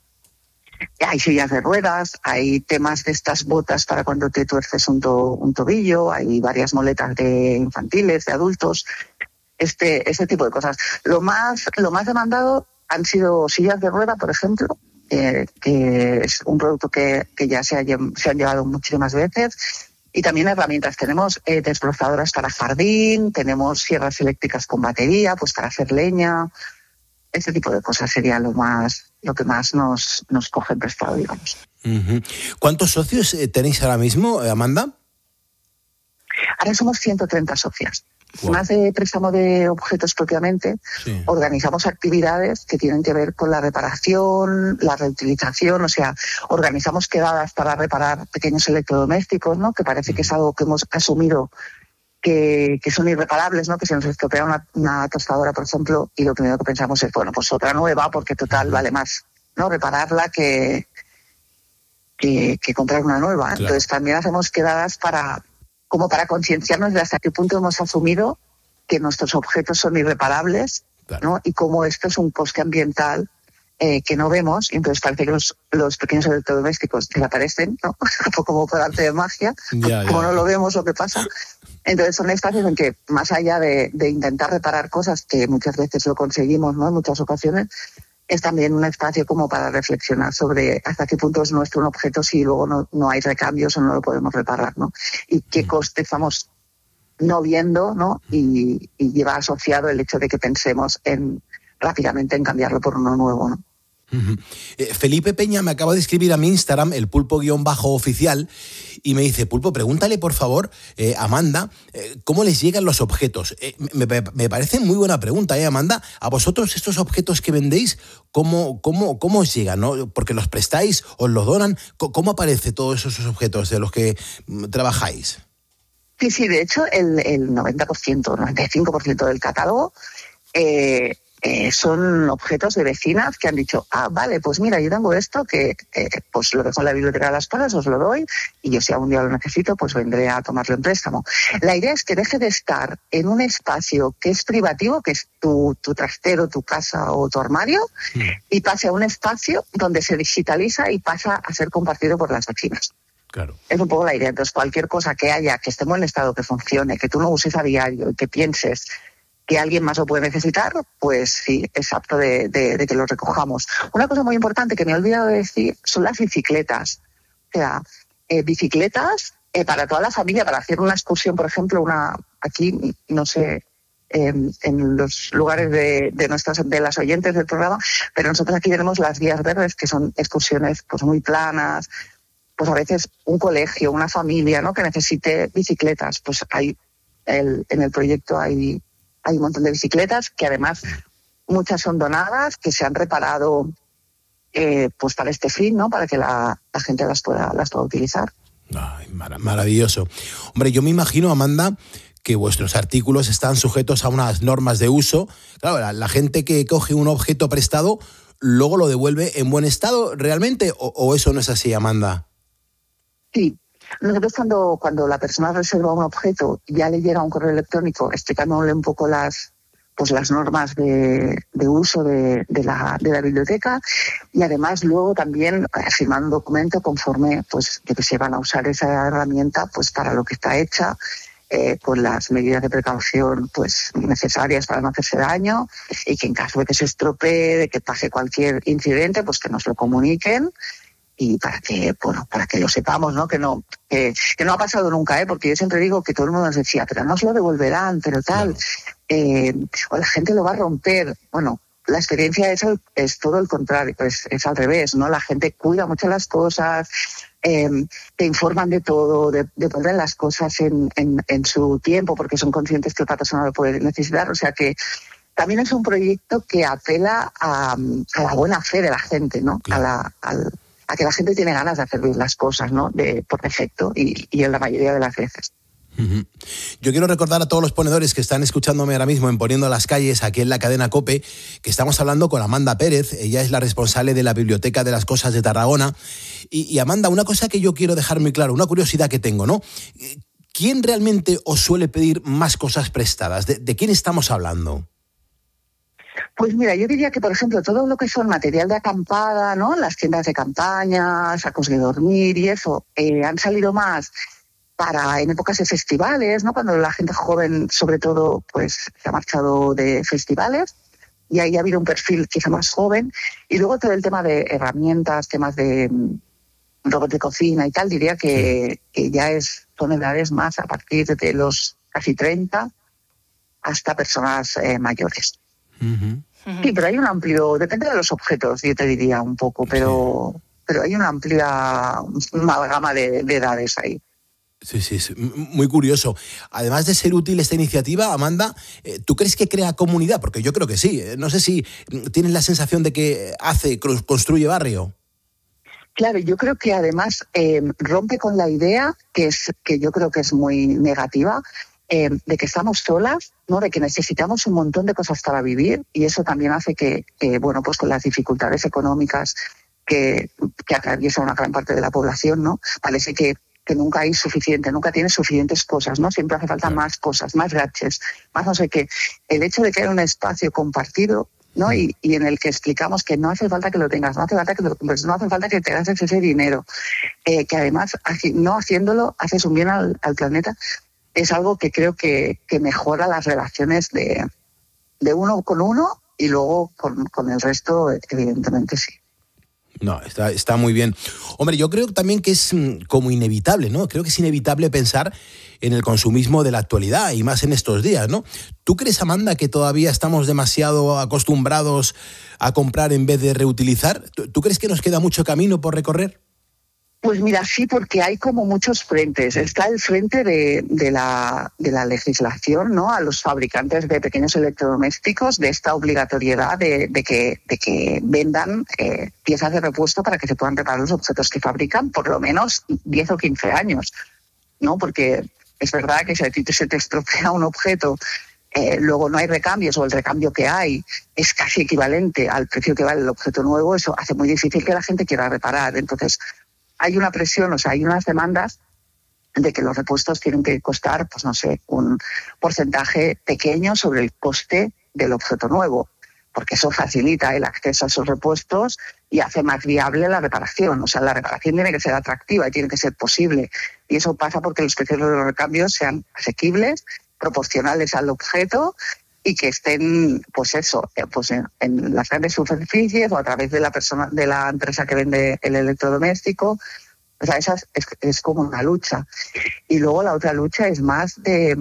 Hay sillas de ruedas, hay temas de estas botas para cuando te tuerces un tobillo, hay varias moletas de infantiles, de adultos, este tipo de cosas. Lo más demandado han sido sillas de rueda, por ejemplo, que es un producto que ya se han llevado muchísimas veces. Y también herramientas. Tenemos desbrozadoras para jardín, tenemos sierras eléctricas con batería, pues para hacer leña. Este tipo de cosas sería lo que más nos coge prestado, digamos. Uh-huh. ¿Cuántos socios tenéis ahora mismo, Amanda? Ahora somos 130 socias. Wow. Más de préstamo de objetos propiamente, sí. Organizamos actividades que tienen que ver con la reparación, la reutilización, o sea, organizamos quedadas para reparar pequeños electrodomésticos, ¿no? Que parece que es algo que hemos asumido que son irreparables, ¿no? Que se nos estropea una tostadora, por ejemplo, y lo primero que pensamos es, bueno, pues otra nueva, porque total vale más, ¿no? Repararla que comprar una nueva. Claro. Entonces también hacemos quedadas para concienciarnos de hasta qué punto hemos asumido que nuestros objetos son irreparables, claro. ¿No? Y cómo esto es un coste ambiental que no vemos, y entonces parece que los pequeños electrodomésticos desaparecen, ¿no? Como por arte de magia, como no lo vemos lo que pasa. Entonces son espacios en que, más allá de intentar reparar cosas, que muchas veces lo conseguimos, ¿no? En muchas ocasiones, es también un espacio como para reflexionar sobre hasta qué punto es nuestro un objeto si luego no hay recambios o no lo podemos reparar, ¿no? Y qué coste estamos no viendo, ¿no? Y lleva asociado el hecho de que pensemos rápidamente en cambiarlo por uno nuevo, ¿no? Felipe Peña me acaba de escribir a mi Instagram, el pulpo_oficial, y me dice: Pulpo, pregúntale por favor, Amanda, ¿cómo les llegan los objetos? Me parece muy buena pregunta, Amanda. A vosotros estos objetos que vendéis, ¿cómo os llegan, ¿no? Porque los prestáis, os los donan. ¿Cómo aparecen todos esos objetos de los que trabajáis? Sí, de hecho el 90%, 95% del catálogo son objetos de vecinas que han dicho: vale, pues mira, yo tengo esto que pues lo dejo en la biblioteca de Las Palmas, os lo doy, y yo si algún día lo necesito, pues vendré a tomarlo en préstamo. La idea es que deje de estar en un espacio que es privativo, que es tu trastero, tu casa o tu armario, y pase a un espacio donde se digitaliza y pasa a ser compartido por las vecinas. Claro. Es un poco la idea. Entonces, cualquier cosa que haya, que esté en buen estado, que funcione, que tú no uses a diario y que pienses que alguien más lo puede necesitar, pues sí, es apto de que lo recojamos. Una cosa muy importante que me he olvidado de decir son las bicicletas. O sea, bicicletas para toda la familia, para hacer una excursión, por ejemplo, aquí, no sé, en los lugares de las oyentes del programa, pero nosotros aquí tenemos las vías verdes, que son excursiones pues muy planas. Pues a veces un colegio, una familia, ¿no?, que necesite bicicletas, pues en el proyecto hay un montón de bicicletas que además muchas son donadas, que se han reparado pues para este fin, ¿no?, para que la gente las pueda utilizar. Ay, maravilloso. Hombre, yo me imagino, Amanda, que vuestros artículos están sujetos a unas normas de uso. Claro, la gente que coge un objeto prestado luego lo devuelve en buen estado realmente, o eso no es así, Amanda. Sí, nosotros cuando la persona reserva un objeto ya le llega un correo electrónico explicándole un poco las normas de uso de la biblioteca, y además luego también firmando un documento conforme pues de que se van a usar esa herramienta pues para lo que está hecha, con las medidas de precaución pues necesarias para no hacerse daño, y que en caso de que se estropee, de que pase cualquier incidente, pues que nos lo comuniquen. Y para que lo sepamos, ¿no? Que no ha pasado nunca, porque yo siempre digo que todo el mundo nos decía, pero no os lo devolverán, pero tal, o la gente lo va a romper. Bueno, la experiencia es todo el contrario, es al revés, ¿no? La gente cuida mucho las cosas, te informan de todo, de poner las cosas en su tiempo, porque son conscientes que otra persona lo puede necesitar. O sea que también es un proyecto que apela a la buena fe de la gente, ¿no? Claro. A que la gente tiene ganas de hacer bien las cosas, ¿no? Por defecto y en la mayoría de las veces. Yo quiero recordar a todos los ponedores que están escuchándome ahora mismo en Poniendo las Calles, aquí en la cadena COPE, que estamos hablando con Amanda Pérez. Ella es la responsable de la Biblioteca de las Cosas de Tarragona. Y Amanda, una cosa que yo quiero dejar muy claro, una curiosidad que tengo, ¿no? ¿Quién realmente os suele pedir más cosas prestadas? ¿De quién estamos hablando? Pues mira, yo diría que, por ejemplo, todo lo que son material de acampada, ¿no?, las tiendas de campaña, sacos de dormir y eso, han salido más en épocas de festivales, ¿no?, cuando la gente joven, sobre todo, pues se ha marchado de festivales, y ahí ha habido un perfil quizá más joven. Y luego todo el tema de herramientas, temas de robots de cocina y tal, diría que ya son edades más a partir de los casi 30 hasta personas mayores. Sí, pero hay un amplio, depende de los objetos, yo te diría un poco, pero hay una amplia amalgama de edades ahí. Sí, es muy curioso. Además de ser útil esta iniciativa, Amanda, ¿tú crees que crea comunidad? Porque yo creo que sí. No sé si tienes la sensación de que construye barrio. Claro, yo creo que además rompe con la idea que yo creo que es muy negativa, de que estamos solas, ¿no?, de que necesitamos un montón de cosas para vivir, y eso también hace que bueno, pues con las dificultades económicas que atraviesa una gran parte de la población, ¿no?, parece que nunca hay suficiente, nunca tienes suficientes cosas, ¿no? Siempre hace falta más cosas, más gadgets, más no sé qué. El hecho de que haya un espacio compartido, ¿no?, y en el que explicamos que no hace falta que lo tengas, no hace falta que lo compres, no hace falta que te gastes ese dinero, que además no haciéndolo haces un bien al planeta, es algo que creo que mejora las relaciones de uno con uno y luego con el resto, evidentemente sí. No, está muy bien. Hombre, yo creo también que es como inevitable, ¿no? Creo que es inevitable pensar en el consumismo de la actualidad y más en estos días, ¿no? ¿Tú crees, Amanda, que todavía estamos demasiado acostumbrados a comprar en vez de reutilizar? ¿Tú crees que nos queda mucho camino por recorrer? Pues mira, sí, porque hay como muchos frentes. Está el frente de la legislación, ¿no? A los fabricantes de pequeños electrodomésticos, de esta obligatoriedad de que vendan piezas de repuesto para que se puedan reparar los objetos que fabrican por lo menos 10 o 15 años, ¿no? Porque es verdad que si a ti se te estropea un objeto, luego no hay recambios o el recambio que hay es casi equivalente al precio que vale el objeto nuevo, eso hace muy difícil que la gente quiera reparar. Entonces, hay una presión, o sea, hay unas demandas de que los repuestos tienen que costar, pues no sé, un porcentaje pequeño sobre el coste del objeto nuevo, porque eso facilita el acceso a esos repuestos y hace más viable la reparación. O sea, la reparación tiene que ser atractiva y tiene que ser posible. Y eso pasa porque los precios de los recambios sean asequibles, proporcionales al objeto y que estén, pues eso, pues en las grandes superficies o a través de la empresa que vende el electrodoméstico. O sea, esa es como una lucha. Y luego la otra lucha es más de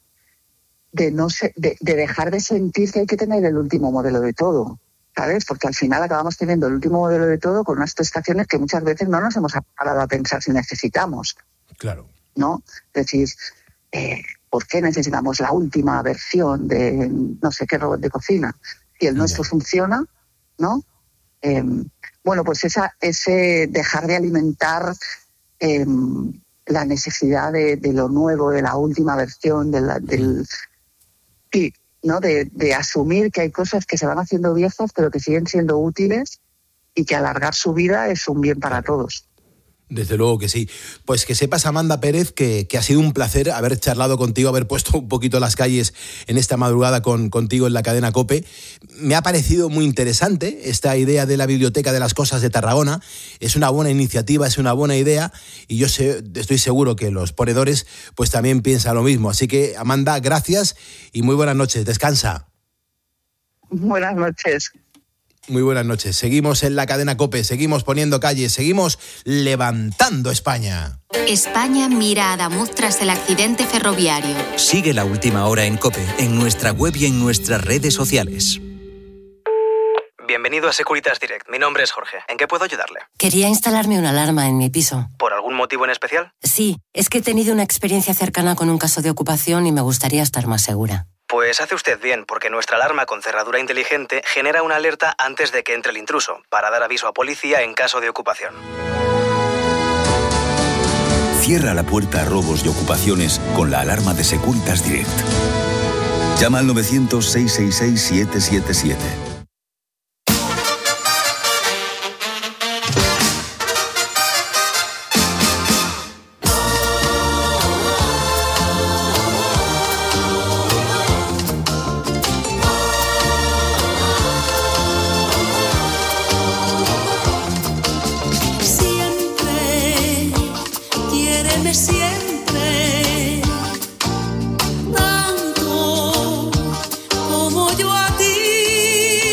dejar de sentir que hay que tener el último modelo de todo, ¿sabes? Porque al final acabamos teniendo el último modelo de todo con unas prestaciones que muchas veces no nos hemos parado a pensar si necesitamos. Claro. ¿No? Es decir, ¿por qué necesitamos la última versión de no sé qué robot de cocina? Si el nuestro funciona, ¿no? Bueno, pues ese dejar de alimentar la necesidad de lo nuevo, de la última versión, sí, ¿no? De asumir que hay cosas que se van haciendo viejas pero que siguen siendo útiles y que alargar su vida es un bien para todos. Desde luego que sí. Pues que sepas, Amanda Pérez, que ha sido un placer haber charlado contigo, haber puesto un poquito las calles en esta madrugada contigo en la cadena COPE. Me ha parecido muy interesante esta idea de la Biblioteca de las Cosas de Tarragona. Es una buena iniciativa, es una buena idea y yo estoy seguro que los ponedores pues también piensan lo mismo. Así que, Amanda, gracias y muy buenas noches. Descansa. Buenas noches. Muy buenas noches. Seguimos en la cadena COPE, seguimos poniendo calles, seguimos levantando España. España mira a Adamuz tras el accidente ferroviario. Sigue la última hora en COPE, en nuestra web y en nuestras redes sociales. Bienvenido a Securitas Direct. Mi nombre es Jorge. ¿En qué puedo ayudarle? Quería instalarme una alarma en mi piso. ¿Por algún motivo en especial? Sí, es que he tenido una experiencia cercana con un caso de ocupación y me gustaría estar más segura. Pues hace usted bien, porque nuestra alarma con cerradura inteligente genera una alerta antes de que entre el intruso, para dar aviso a policía en caso de ocupación. Cierra la puerta a robos y ocupaciones con la alarma de Securitas Direct. Llama al 900-666-777. Siempre, tanto como yo a ti.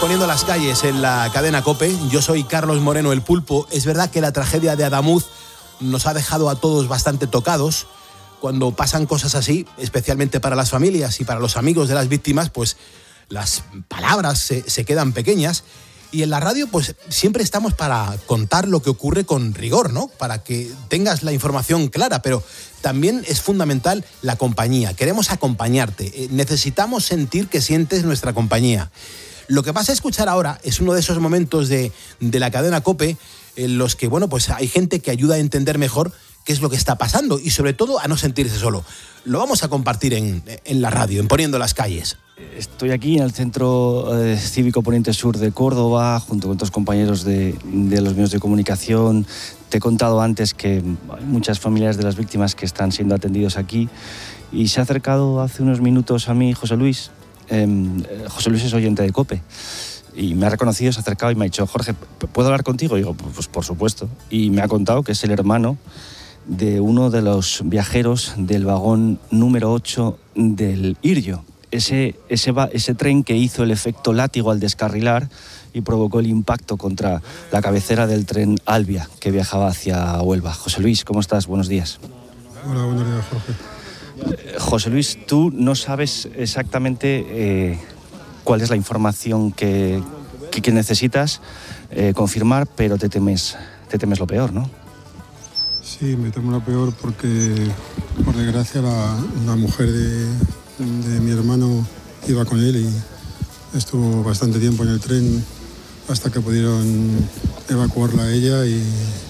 Poniendo las calles en la cadena COPE. Yo soy Carlos Moreno, el Pulpo. Es verdad que la tragedia de Adamuz nos ha dejado a todos bastante tocados. Cuando pasan cosas así, especialmente para las familias y para los amigos de las víctimas, pues las palabras se quedan pequeñas. Y en la radio, pues siempre estamos para contar lo que ocurre con rigor, ¿no? Para que tengas la información clara, pero también es fundamental la compañía. Queremos acompañarte. Necesitamos sentir que sientes nuestra compañía. Lo que vas a escuchar ahora es uno de esos momentos de la cadena COPE en los que, bueno, pues hay gente que ayuda a entender mejor qué es lo que está pasando y sobre todo a no sentirse solo. Lo vamos a compartir en la radio, en Poniendo las calles. Estoy aquí en el Centro Cívico Poniente Sur de Córdoba, junto con otros compañeros de los medios de comunicación. Te he contado antes que hay muchas familias de las víctimas que están siendo atendidos aquí y se ha acercado hace unos minutos a mí José Luis. José Luis es oyente de COPE y me ha reconocido, se ha acercado y me ha dicho: Jorge, ¿puedo hablar contigo? Y digo, pues por supuesto. Y me ha contado que es el hermano de uno de los viajeros del vagón número 8 del Irio. Ese tren que hizo el efecto látigo al descarrilar y provocó el impacto contra la cabecera del tren Albia, que viajaba hacia Huelva. José Luis, ¿cómo estás? Buenos días. Hola, buenos días, Jorge. José Luis, tú no sabes exactamente cuál es la información que necesitas confirmar, pero te temes lo peor, ¿no? Sí, me temo lo peor porque, por desgracia, la mujer de mi hermano iba con él y estuvo bastante tiempo en el tren hasta que pudieron evacuarla a ella y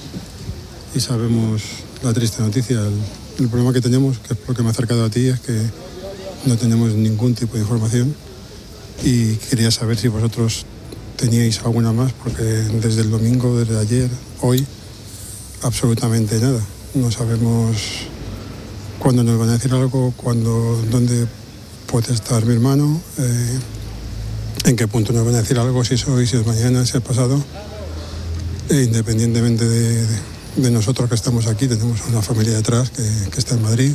sabemos la triste noticia. El problema que tenemos, que es por lo que me he acercado a ti, es que no tenemos ningún tipo de información y quería saber si vosotros teníais alguna más, porque desde el domingo, desde ayer, hoy, absolutamente nada. No sabemos cuándo nos van a decir algo, dónde puede estar mi hermano, en qué punto nos van a decir algo, si es hoy, si es mañana, si es pasado. Independientemente de nosotros que estamos aquí, tenemos una familia detrás que está en Madrid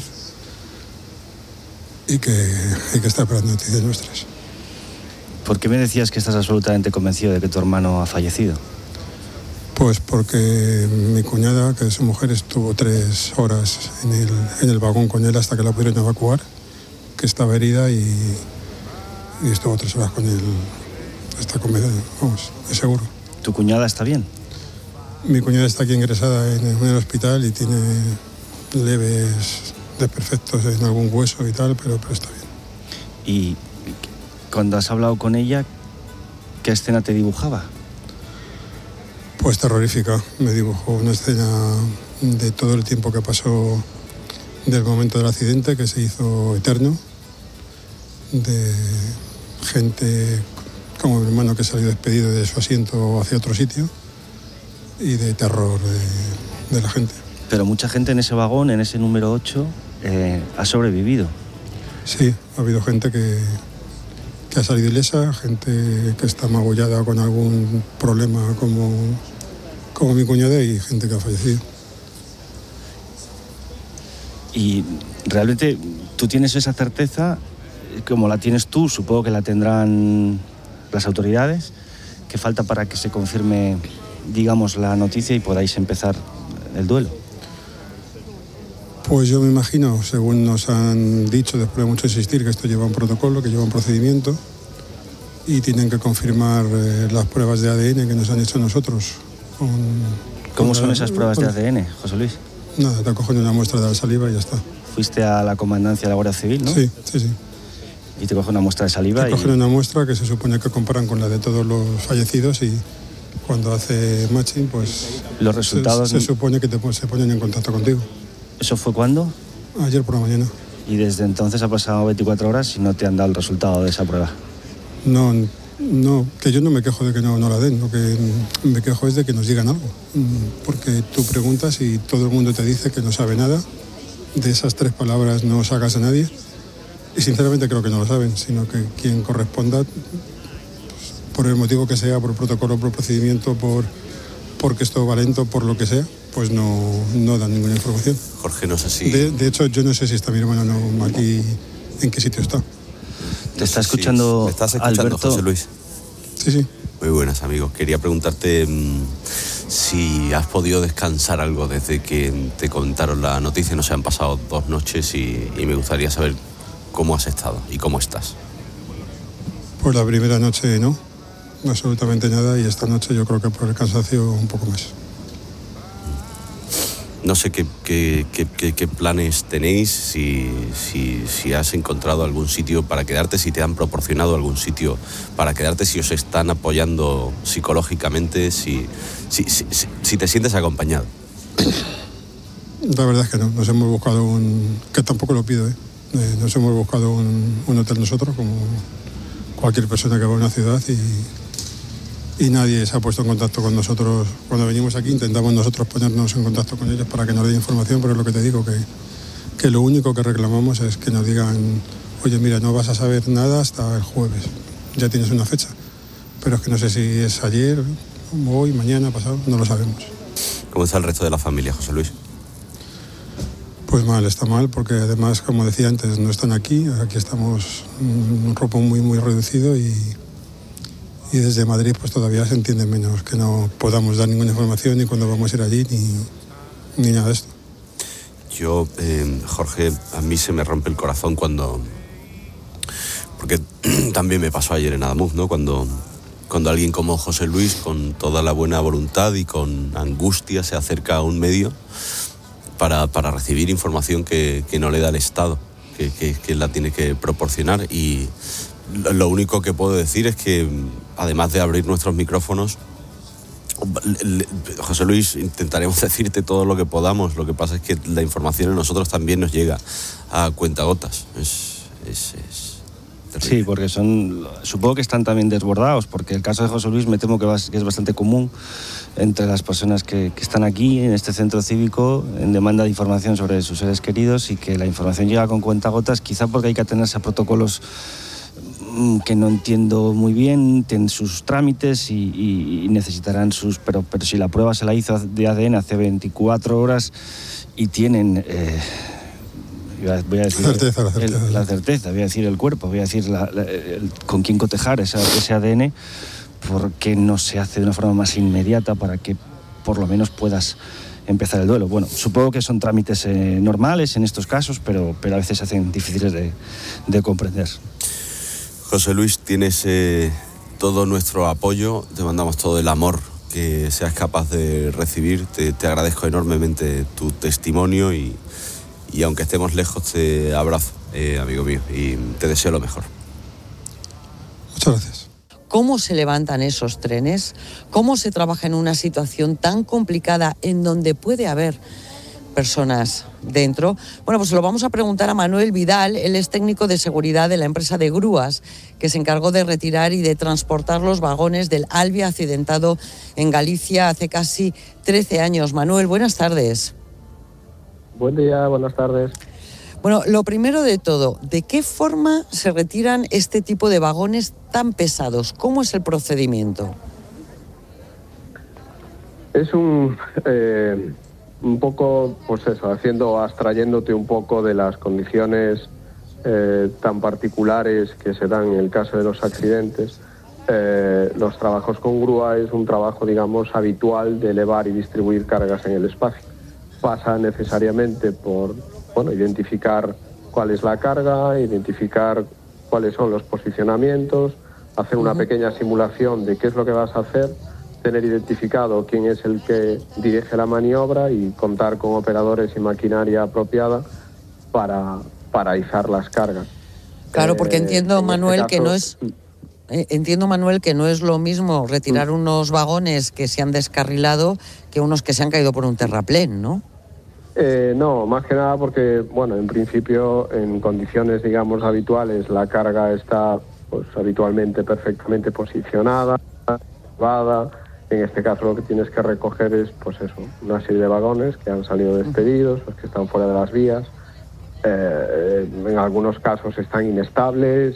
y que está esperando noticias nuestras. ¿Por qué me decías que estás absolutamente convencido de que tu hermano ha fallecido? Pues porque mi cuñada, que es su mujer, estuvo 3 horas en el vagón con él hasta que la pudieron evacuar, que estaba herida y estuvo 3 horas con él. Está convencido, vamos, es seguro. ¿Tu cuñada está bien? Mi cuñada está aquí ingresada en el hospital y tiene leves desperfectos en algún hueso y tal, pero está bien. ¿Y cuando has hablado con ella, qué escena te dibujaba? Pues terrorífica. Me dibujó una escena de todo el tiempo que pasó del momento del accidente, que se hizo eterno, de gente como mi hermano que salió despedido de su asiento hacia otro sitio y de terror de la gente. Pero mucha gente en ese vagón, en ese número 8, ha sobrevivido. Sí, ha habido gente que ha salido ilesa, gente que está magullada con algún problema como mi cuñada y gente que ha fallecido. Y realmente tú tienes esa certeza, como la tienes tú, supongo que la tendrán las autoridades. ¿Qué falta para que se confirme, digamos, la noticia y podáis empezar el duelo? Pues yo me imagino, según nos han dicho, después de mucho insistir, que esto lleva un protocolo, que lleva un procedimiento y tienen que confirmar las pruebas de ADN que nos han hecho nosotros. ¿Cómo son esas pruebas de ADN, José Luis? Nada, te cogen una muestra de la saliva y ya está. Fuiste a la comandancia de la Guardia Civil, ¿no? Sí. Y te cogen una muestra de saliva. Te cogen una muestra que se supone que comparan con la de todos los fallecidos y cuando hace matching, pues los resultados se supone que se ponen en contacto contigo. ¿Eso fue cuándo? Ayer por la mañana. ¿Y desde entonces ha pasado 24 horas y no te han dado el resultado de esa prueba? No, que yo no me quejo de que no la den, lo que me quejo es de que nos digan algo. Porque tú preguntas y todo el mundo te dice que no sabe nada. De esas 3 palabras no sacas a nadie. Y sinceramente creo que no lo saben, sino que quien corresponda, pues, por el motivo que sea, por protocolo, por procedimiento, porque esto va lento, por lo que sea, pues no dan ninguna información. Jorge, no sé si... De hecho, yo no sé si está mi hermano no aquí, en qué sitio está. Te está escuchando, ¿Me estás escuchando, Alberto? José Luis? Sí. Muy buenas, amigos. Quería preguntarte si has podido descansar algo desde que te contaron la noticia. No se han pasado 2 noches y me gustaría saber cómo has estado y cómo estás. Pues la primera noche no absolutamente nada, y esta noche yo creo que por el cansancio un poco más. No sé qué planes tenéis, si has encontrado algún sitio para quedarte, si te han proporcionado algún sitio para quedarte, si os están apoyando psicológicamente, si te sientes acompañado. La verdad es que no. Nos hemos buscado que tampoco lo pido, nos hemos buscado un hotel nosotros, como cualquier persona que va a una ciudad, y nadie se ha puesto en contacto con nosotros. Cuando venimos aquí intentamos nosotros ponernos en contacto con ellos para que nos den información, pero es lo que te digo, que lo único que reclamamos es que nos digan: oye, mira, no vas a saber nada hasta el jueves, ya tienes una fecha, pero es que no sé si es ayer, hoy, mañana, pasado, no lo sabemos. ¿Cómo está el resto de la familia, José Luis? Pues mal, está mal, porque además, como decía antes, no están aquí estamos en un grupo muy, muy reducido, y desde Madrid pues todavía se entiende menos que no podamos dar ninguna información ni cuándo vamos a ir allí ni nada de esto. Yo, Jorge, a mí se me rompe el corazón porque también me pasó ayer en Adamuz, ¿no? Cuando alguien como José Luis, con toda la buena voluntad y con angustia, se acerca a un medio para recibir información que no le da el Estado, que la tiene que proporcionar. Y lo único que puedo decir es que, además de abrir nuestros micrófonos, José Luis, intentaremos decirte todo lo que podamos. Lo que pasa es que la información a nosotros también nos llega a cuentagotas. Es terrible. Sí, porque supongo que están también desbordados, porque el caso de José Luis me temo que es bastante común entre las personas que están aquí en este centro cívico en demanda de información sobre sus seres queridos, y que la información llega con cuentagotas, quizá porque hay que atenerse a protocolos que no entiendo muy bien, tienen sus trámites y necesitarán pero si la prueba se la hizo de ADN hace 24 horas y tienen voy a decir la certeza, voy a decir el cuerpo, voy a decir con quién cotejar ese ADN, porque no se hace de una forma más inmediata para que por lo menos puedas empezar el duelo. Bueno, supongo que son trámites normales en estos casos, pero a veces se hacen difíciles de comprender. José Luis, tienes todo nuestro apoyo, te mandamos todo el amor que seas capaz de recibir. Te agradezco enormemente tu testimonio y aunque estemos lejos, te abrazo, amigo mío, y te deseo lo mejor. Muchas gracias. ¿Cómo se levantan esos trenes? ¿Cómo se trabaja en una situación tan complicada en donde puede haber personas dentro? Bueno, pues se lo vamos a preguntar a Manuel Vidal. Él es técnico de seguridad de la empresa de grúas que se encargó de retirar y de transportar los vagones del Alvia accidentado en Galicia hace casi 13 años. Manuel, buenas tardes. Buen día, buenas tardes. Bueno, lo primero de todo, ¿de qué forma se retiran este tipo de vagones tan pesados? ¿Cómo es el procedimiento? Es un poco, pues eso, abstrayéndote un poco de las condiciones tan particulares que se dan en el caso de los accidentes. Los trabajos con grúa es un trabajo, digamos, habitual de elevar y distribuir cargas en el espacio. Pasa necesariamente por, identificar cuál es la carga, identificar cuáles son los posicionamientos, hacer una pequeña simulación de qué es lo que vas a hacer, tener identificado quién es el que dirige la maniobra y contar con operadores y maquinaria apropiada para izar las cargas. Claro, porque entiendo, Manuel, que no es... Entiendo, Manuel, que no es lo mismo retirar unos vagones que se han descarrilado que unos que se han caído por un terraplén, ¿no? No, más que nada porque, en principio, en condiciones, digamos, habituales, la carga está, pues, habitualmente perfectamente posicionada, llevada. En este caso lo que tienes que recoger es, pues eso, una serie de vagones que han salido despedidos, pues, que están fuera de las vías. En algunos casos están inestables.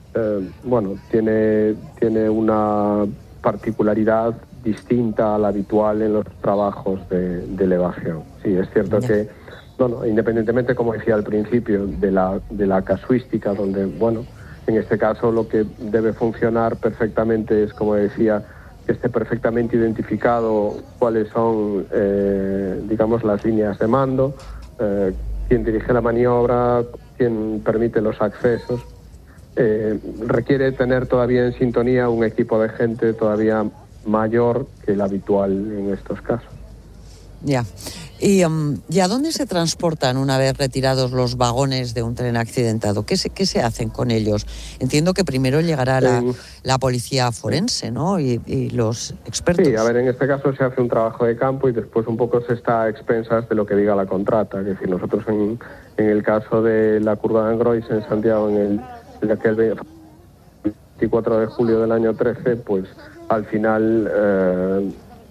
Tiene una particularidad distinta a la habitual en los trabajos de elevación. Sí, es cierto que, independientemente, como decía al principio, de la casuística, donde, En este caso lo que debe funcionar perfectamente es, como decía, que esté perfectamente identificado cuáles son, digamos, las líneas de mando, quién dirige la maniobra, quién permite los accesos. Requiere tener todavía en sintonía un equipo de gente todavía mayor que el habitual en estos casos. Ya. ¿Y a dónde se transportan una vez retirados los vagones de un tren accidentado? ¿Qué se hacen con ellos? Entiendo que primero llegará la policía forense, ¿no? Y los expertos. Sí, a ver, en este caso se hace un trabajo de campo y después un poco se está a expensas de lo que diga la contrata. Es decir, nosotros en el caso de la curva de Angrois en Santiago, en aquel 24 de julio del año 13, pues al final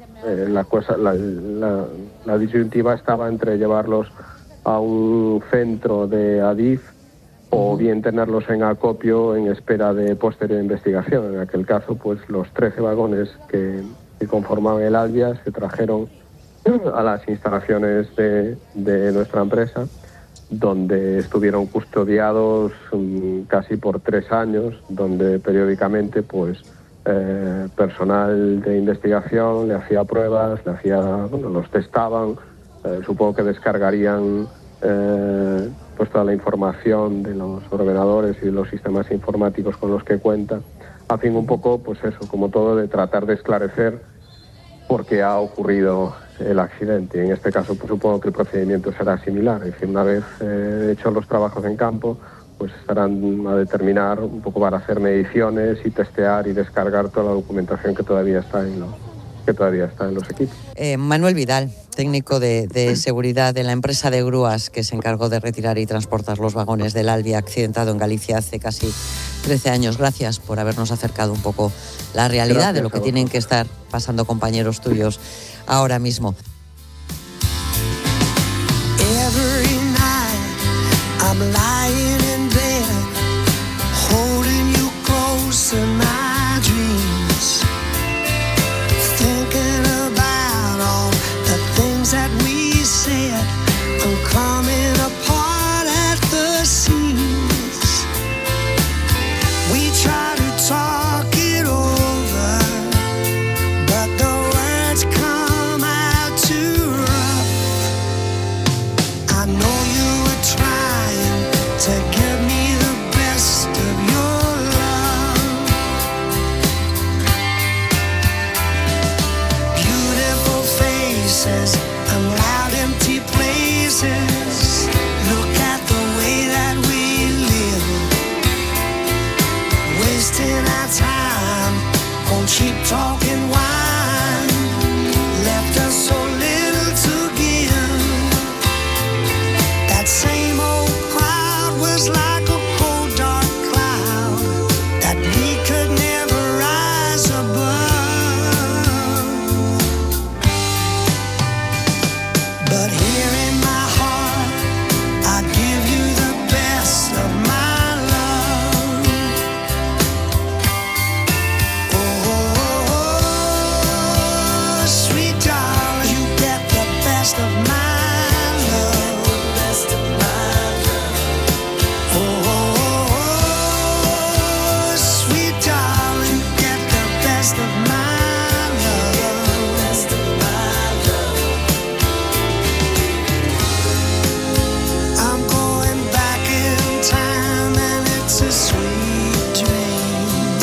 la disyuntiva estaba entre llevarlos a un centro de Adif o bien tenerlos en acopio en espera de posterior investigación. En aquel caso, pues los 13 vagones que conformaban el Alvia se trajeron a las instalaciones de nuestra empresa, donde estuvieron custodiados casi por 3 años, donde periódicamente pues personal de investigación le hacía pruebas, los testaban, supongo que descargarían pues toda la información de los ordenadores y de los sistemas informáticos con los que cuenta, a fin un poco, pues eso, como todo, de tratar de esclarecer por qué ha ocurrido el accidente. En este caso, pues supongo que el procedimiento será similar, es decir, una vez hechos los trabajos en campo, pues estarán a determinar un poco para hacer mediciones y testear y descargar toda la documentación que todavía está en los equipos. Manuel Vidal, técnico de seguridad de la empresa de grúas que se encargó de retirar y transportar los vagones del Alvia accidentado en Galicia hace casi 13 años. Gracias por habernos acercado un poco la realidad de lo que tienen que estar pasando compañeros tuyos ahora mismo. Every night I'm lying in bed, holding you close in my dreams, thinking about all the things that we said. I'm coming apart at the seams. We try to talk it over, but the words come out too rough. I know you were trying to give me the best of your love. Beautiful faces and loud empty places. Look at the way that we live, wasting our time on cheap talking wine. Left us so little to give. That same old crowd was like a cold dark cloud that we could never rise above. But here in my heart, I give you the best of my love. Oh, sweet darling, you get the best of my love. Oh, sweet darling, you get the best of my love. I'm going back in time and it's a sweet dream.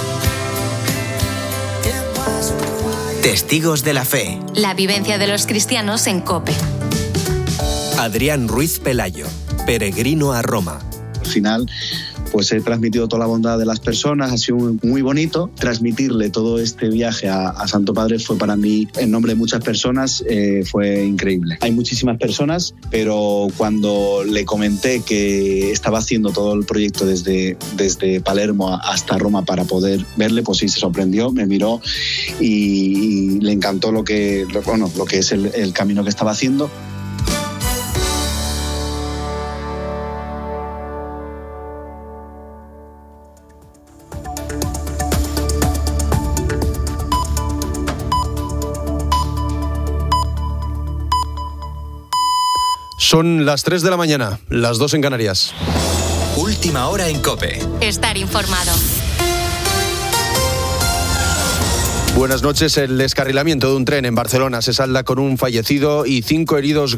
It was quiet. Testigos de la fe. La vivencia de los cristianos en COPE. Adrián Ruiz Pelayo, peregrino a Roma. Al final, pues he transmitido toda la bondad de las personas, ha sido muy bonito. Transmitirle todo este viaje a Santo Padre fue para mí, en nombre de muchas personas, fue increíble. Hay muchísimas personas, pero cuando le comenté que estaba haciendo todo el proyecto desde Palermo hasta Roma para poder verle, pues sí, se sorprendió, me miró y le encantó lo que es el camino que estaba haciendo. Son las 3 de la mañana, las 2 en Canarias. Última hora en COPE. Estar informado. Buenas noches. El descarrilamiento de un tren en Barcelona se salda con un fallecido y 5 heridos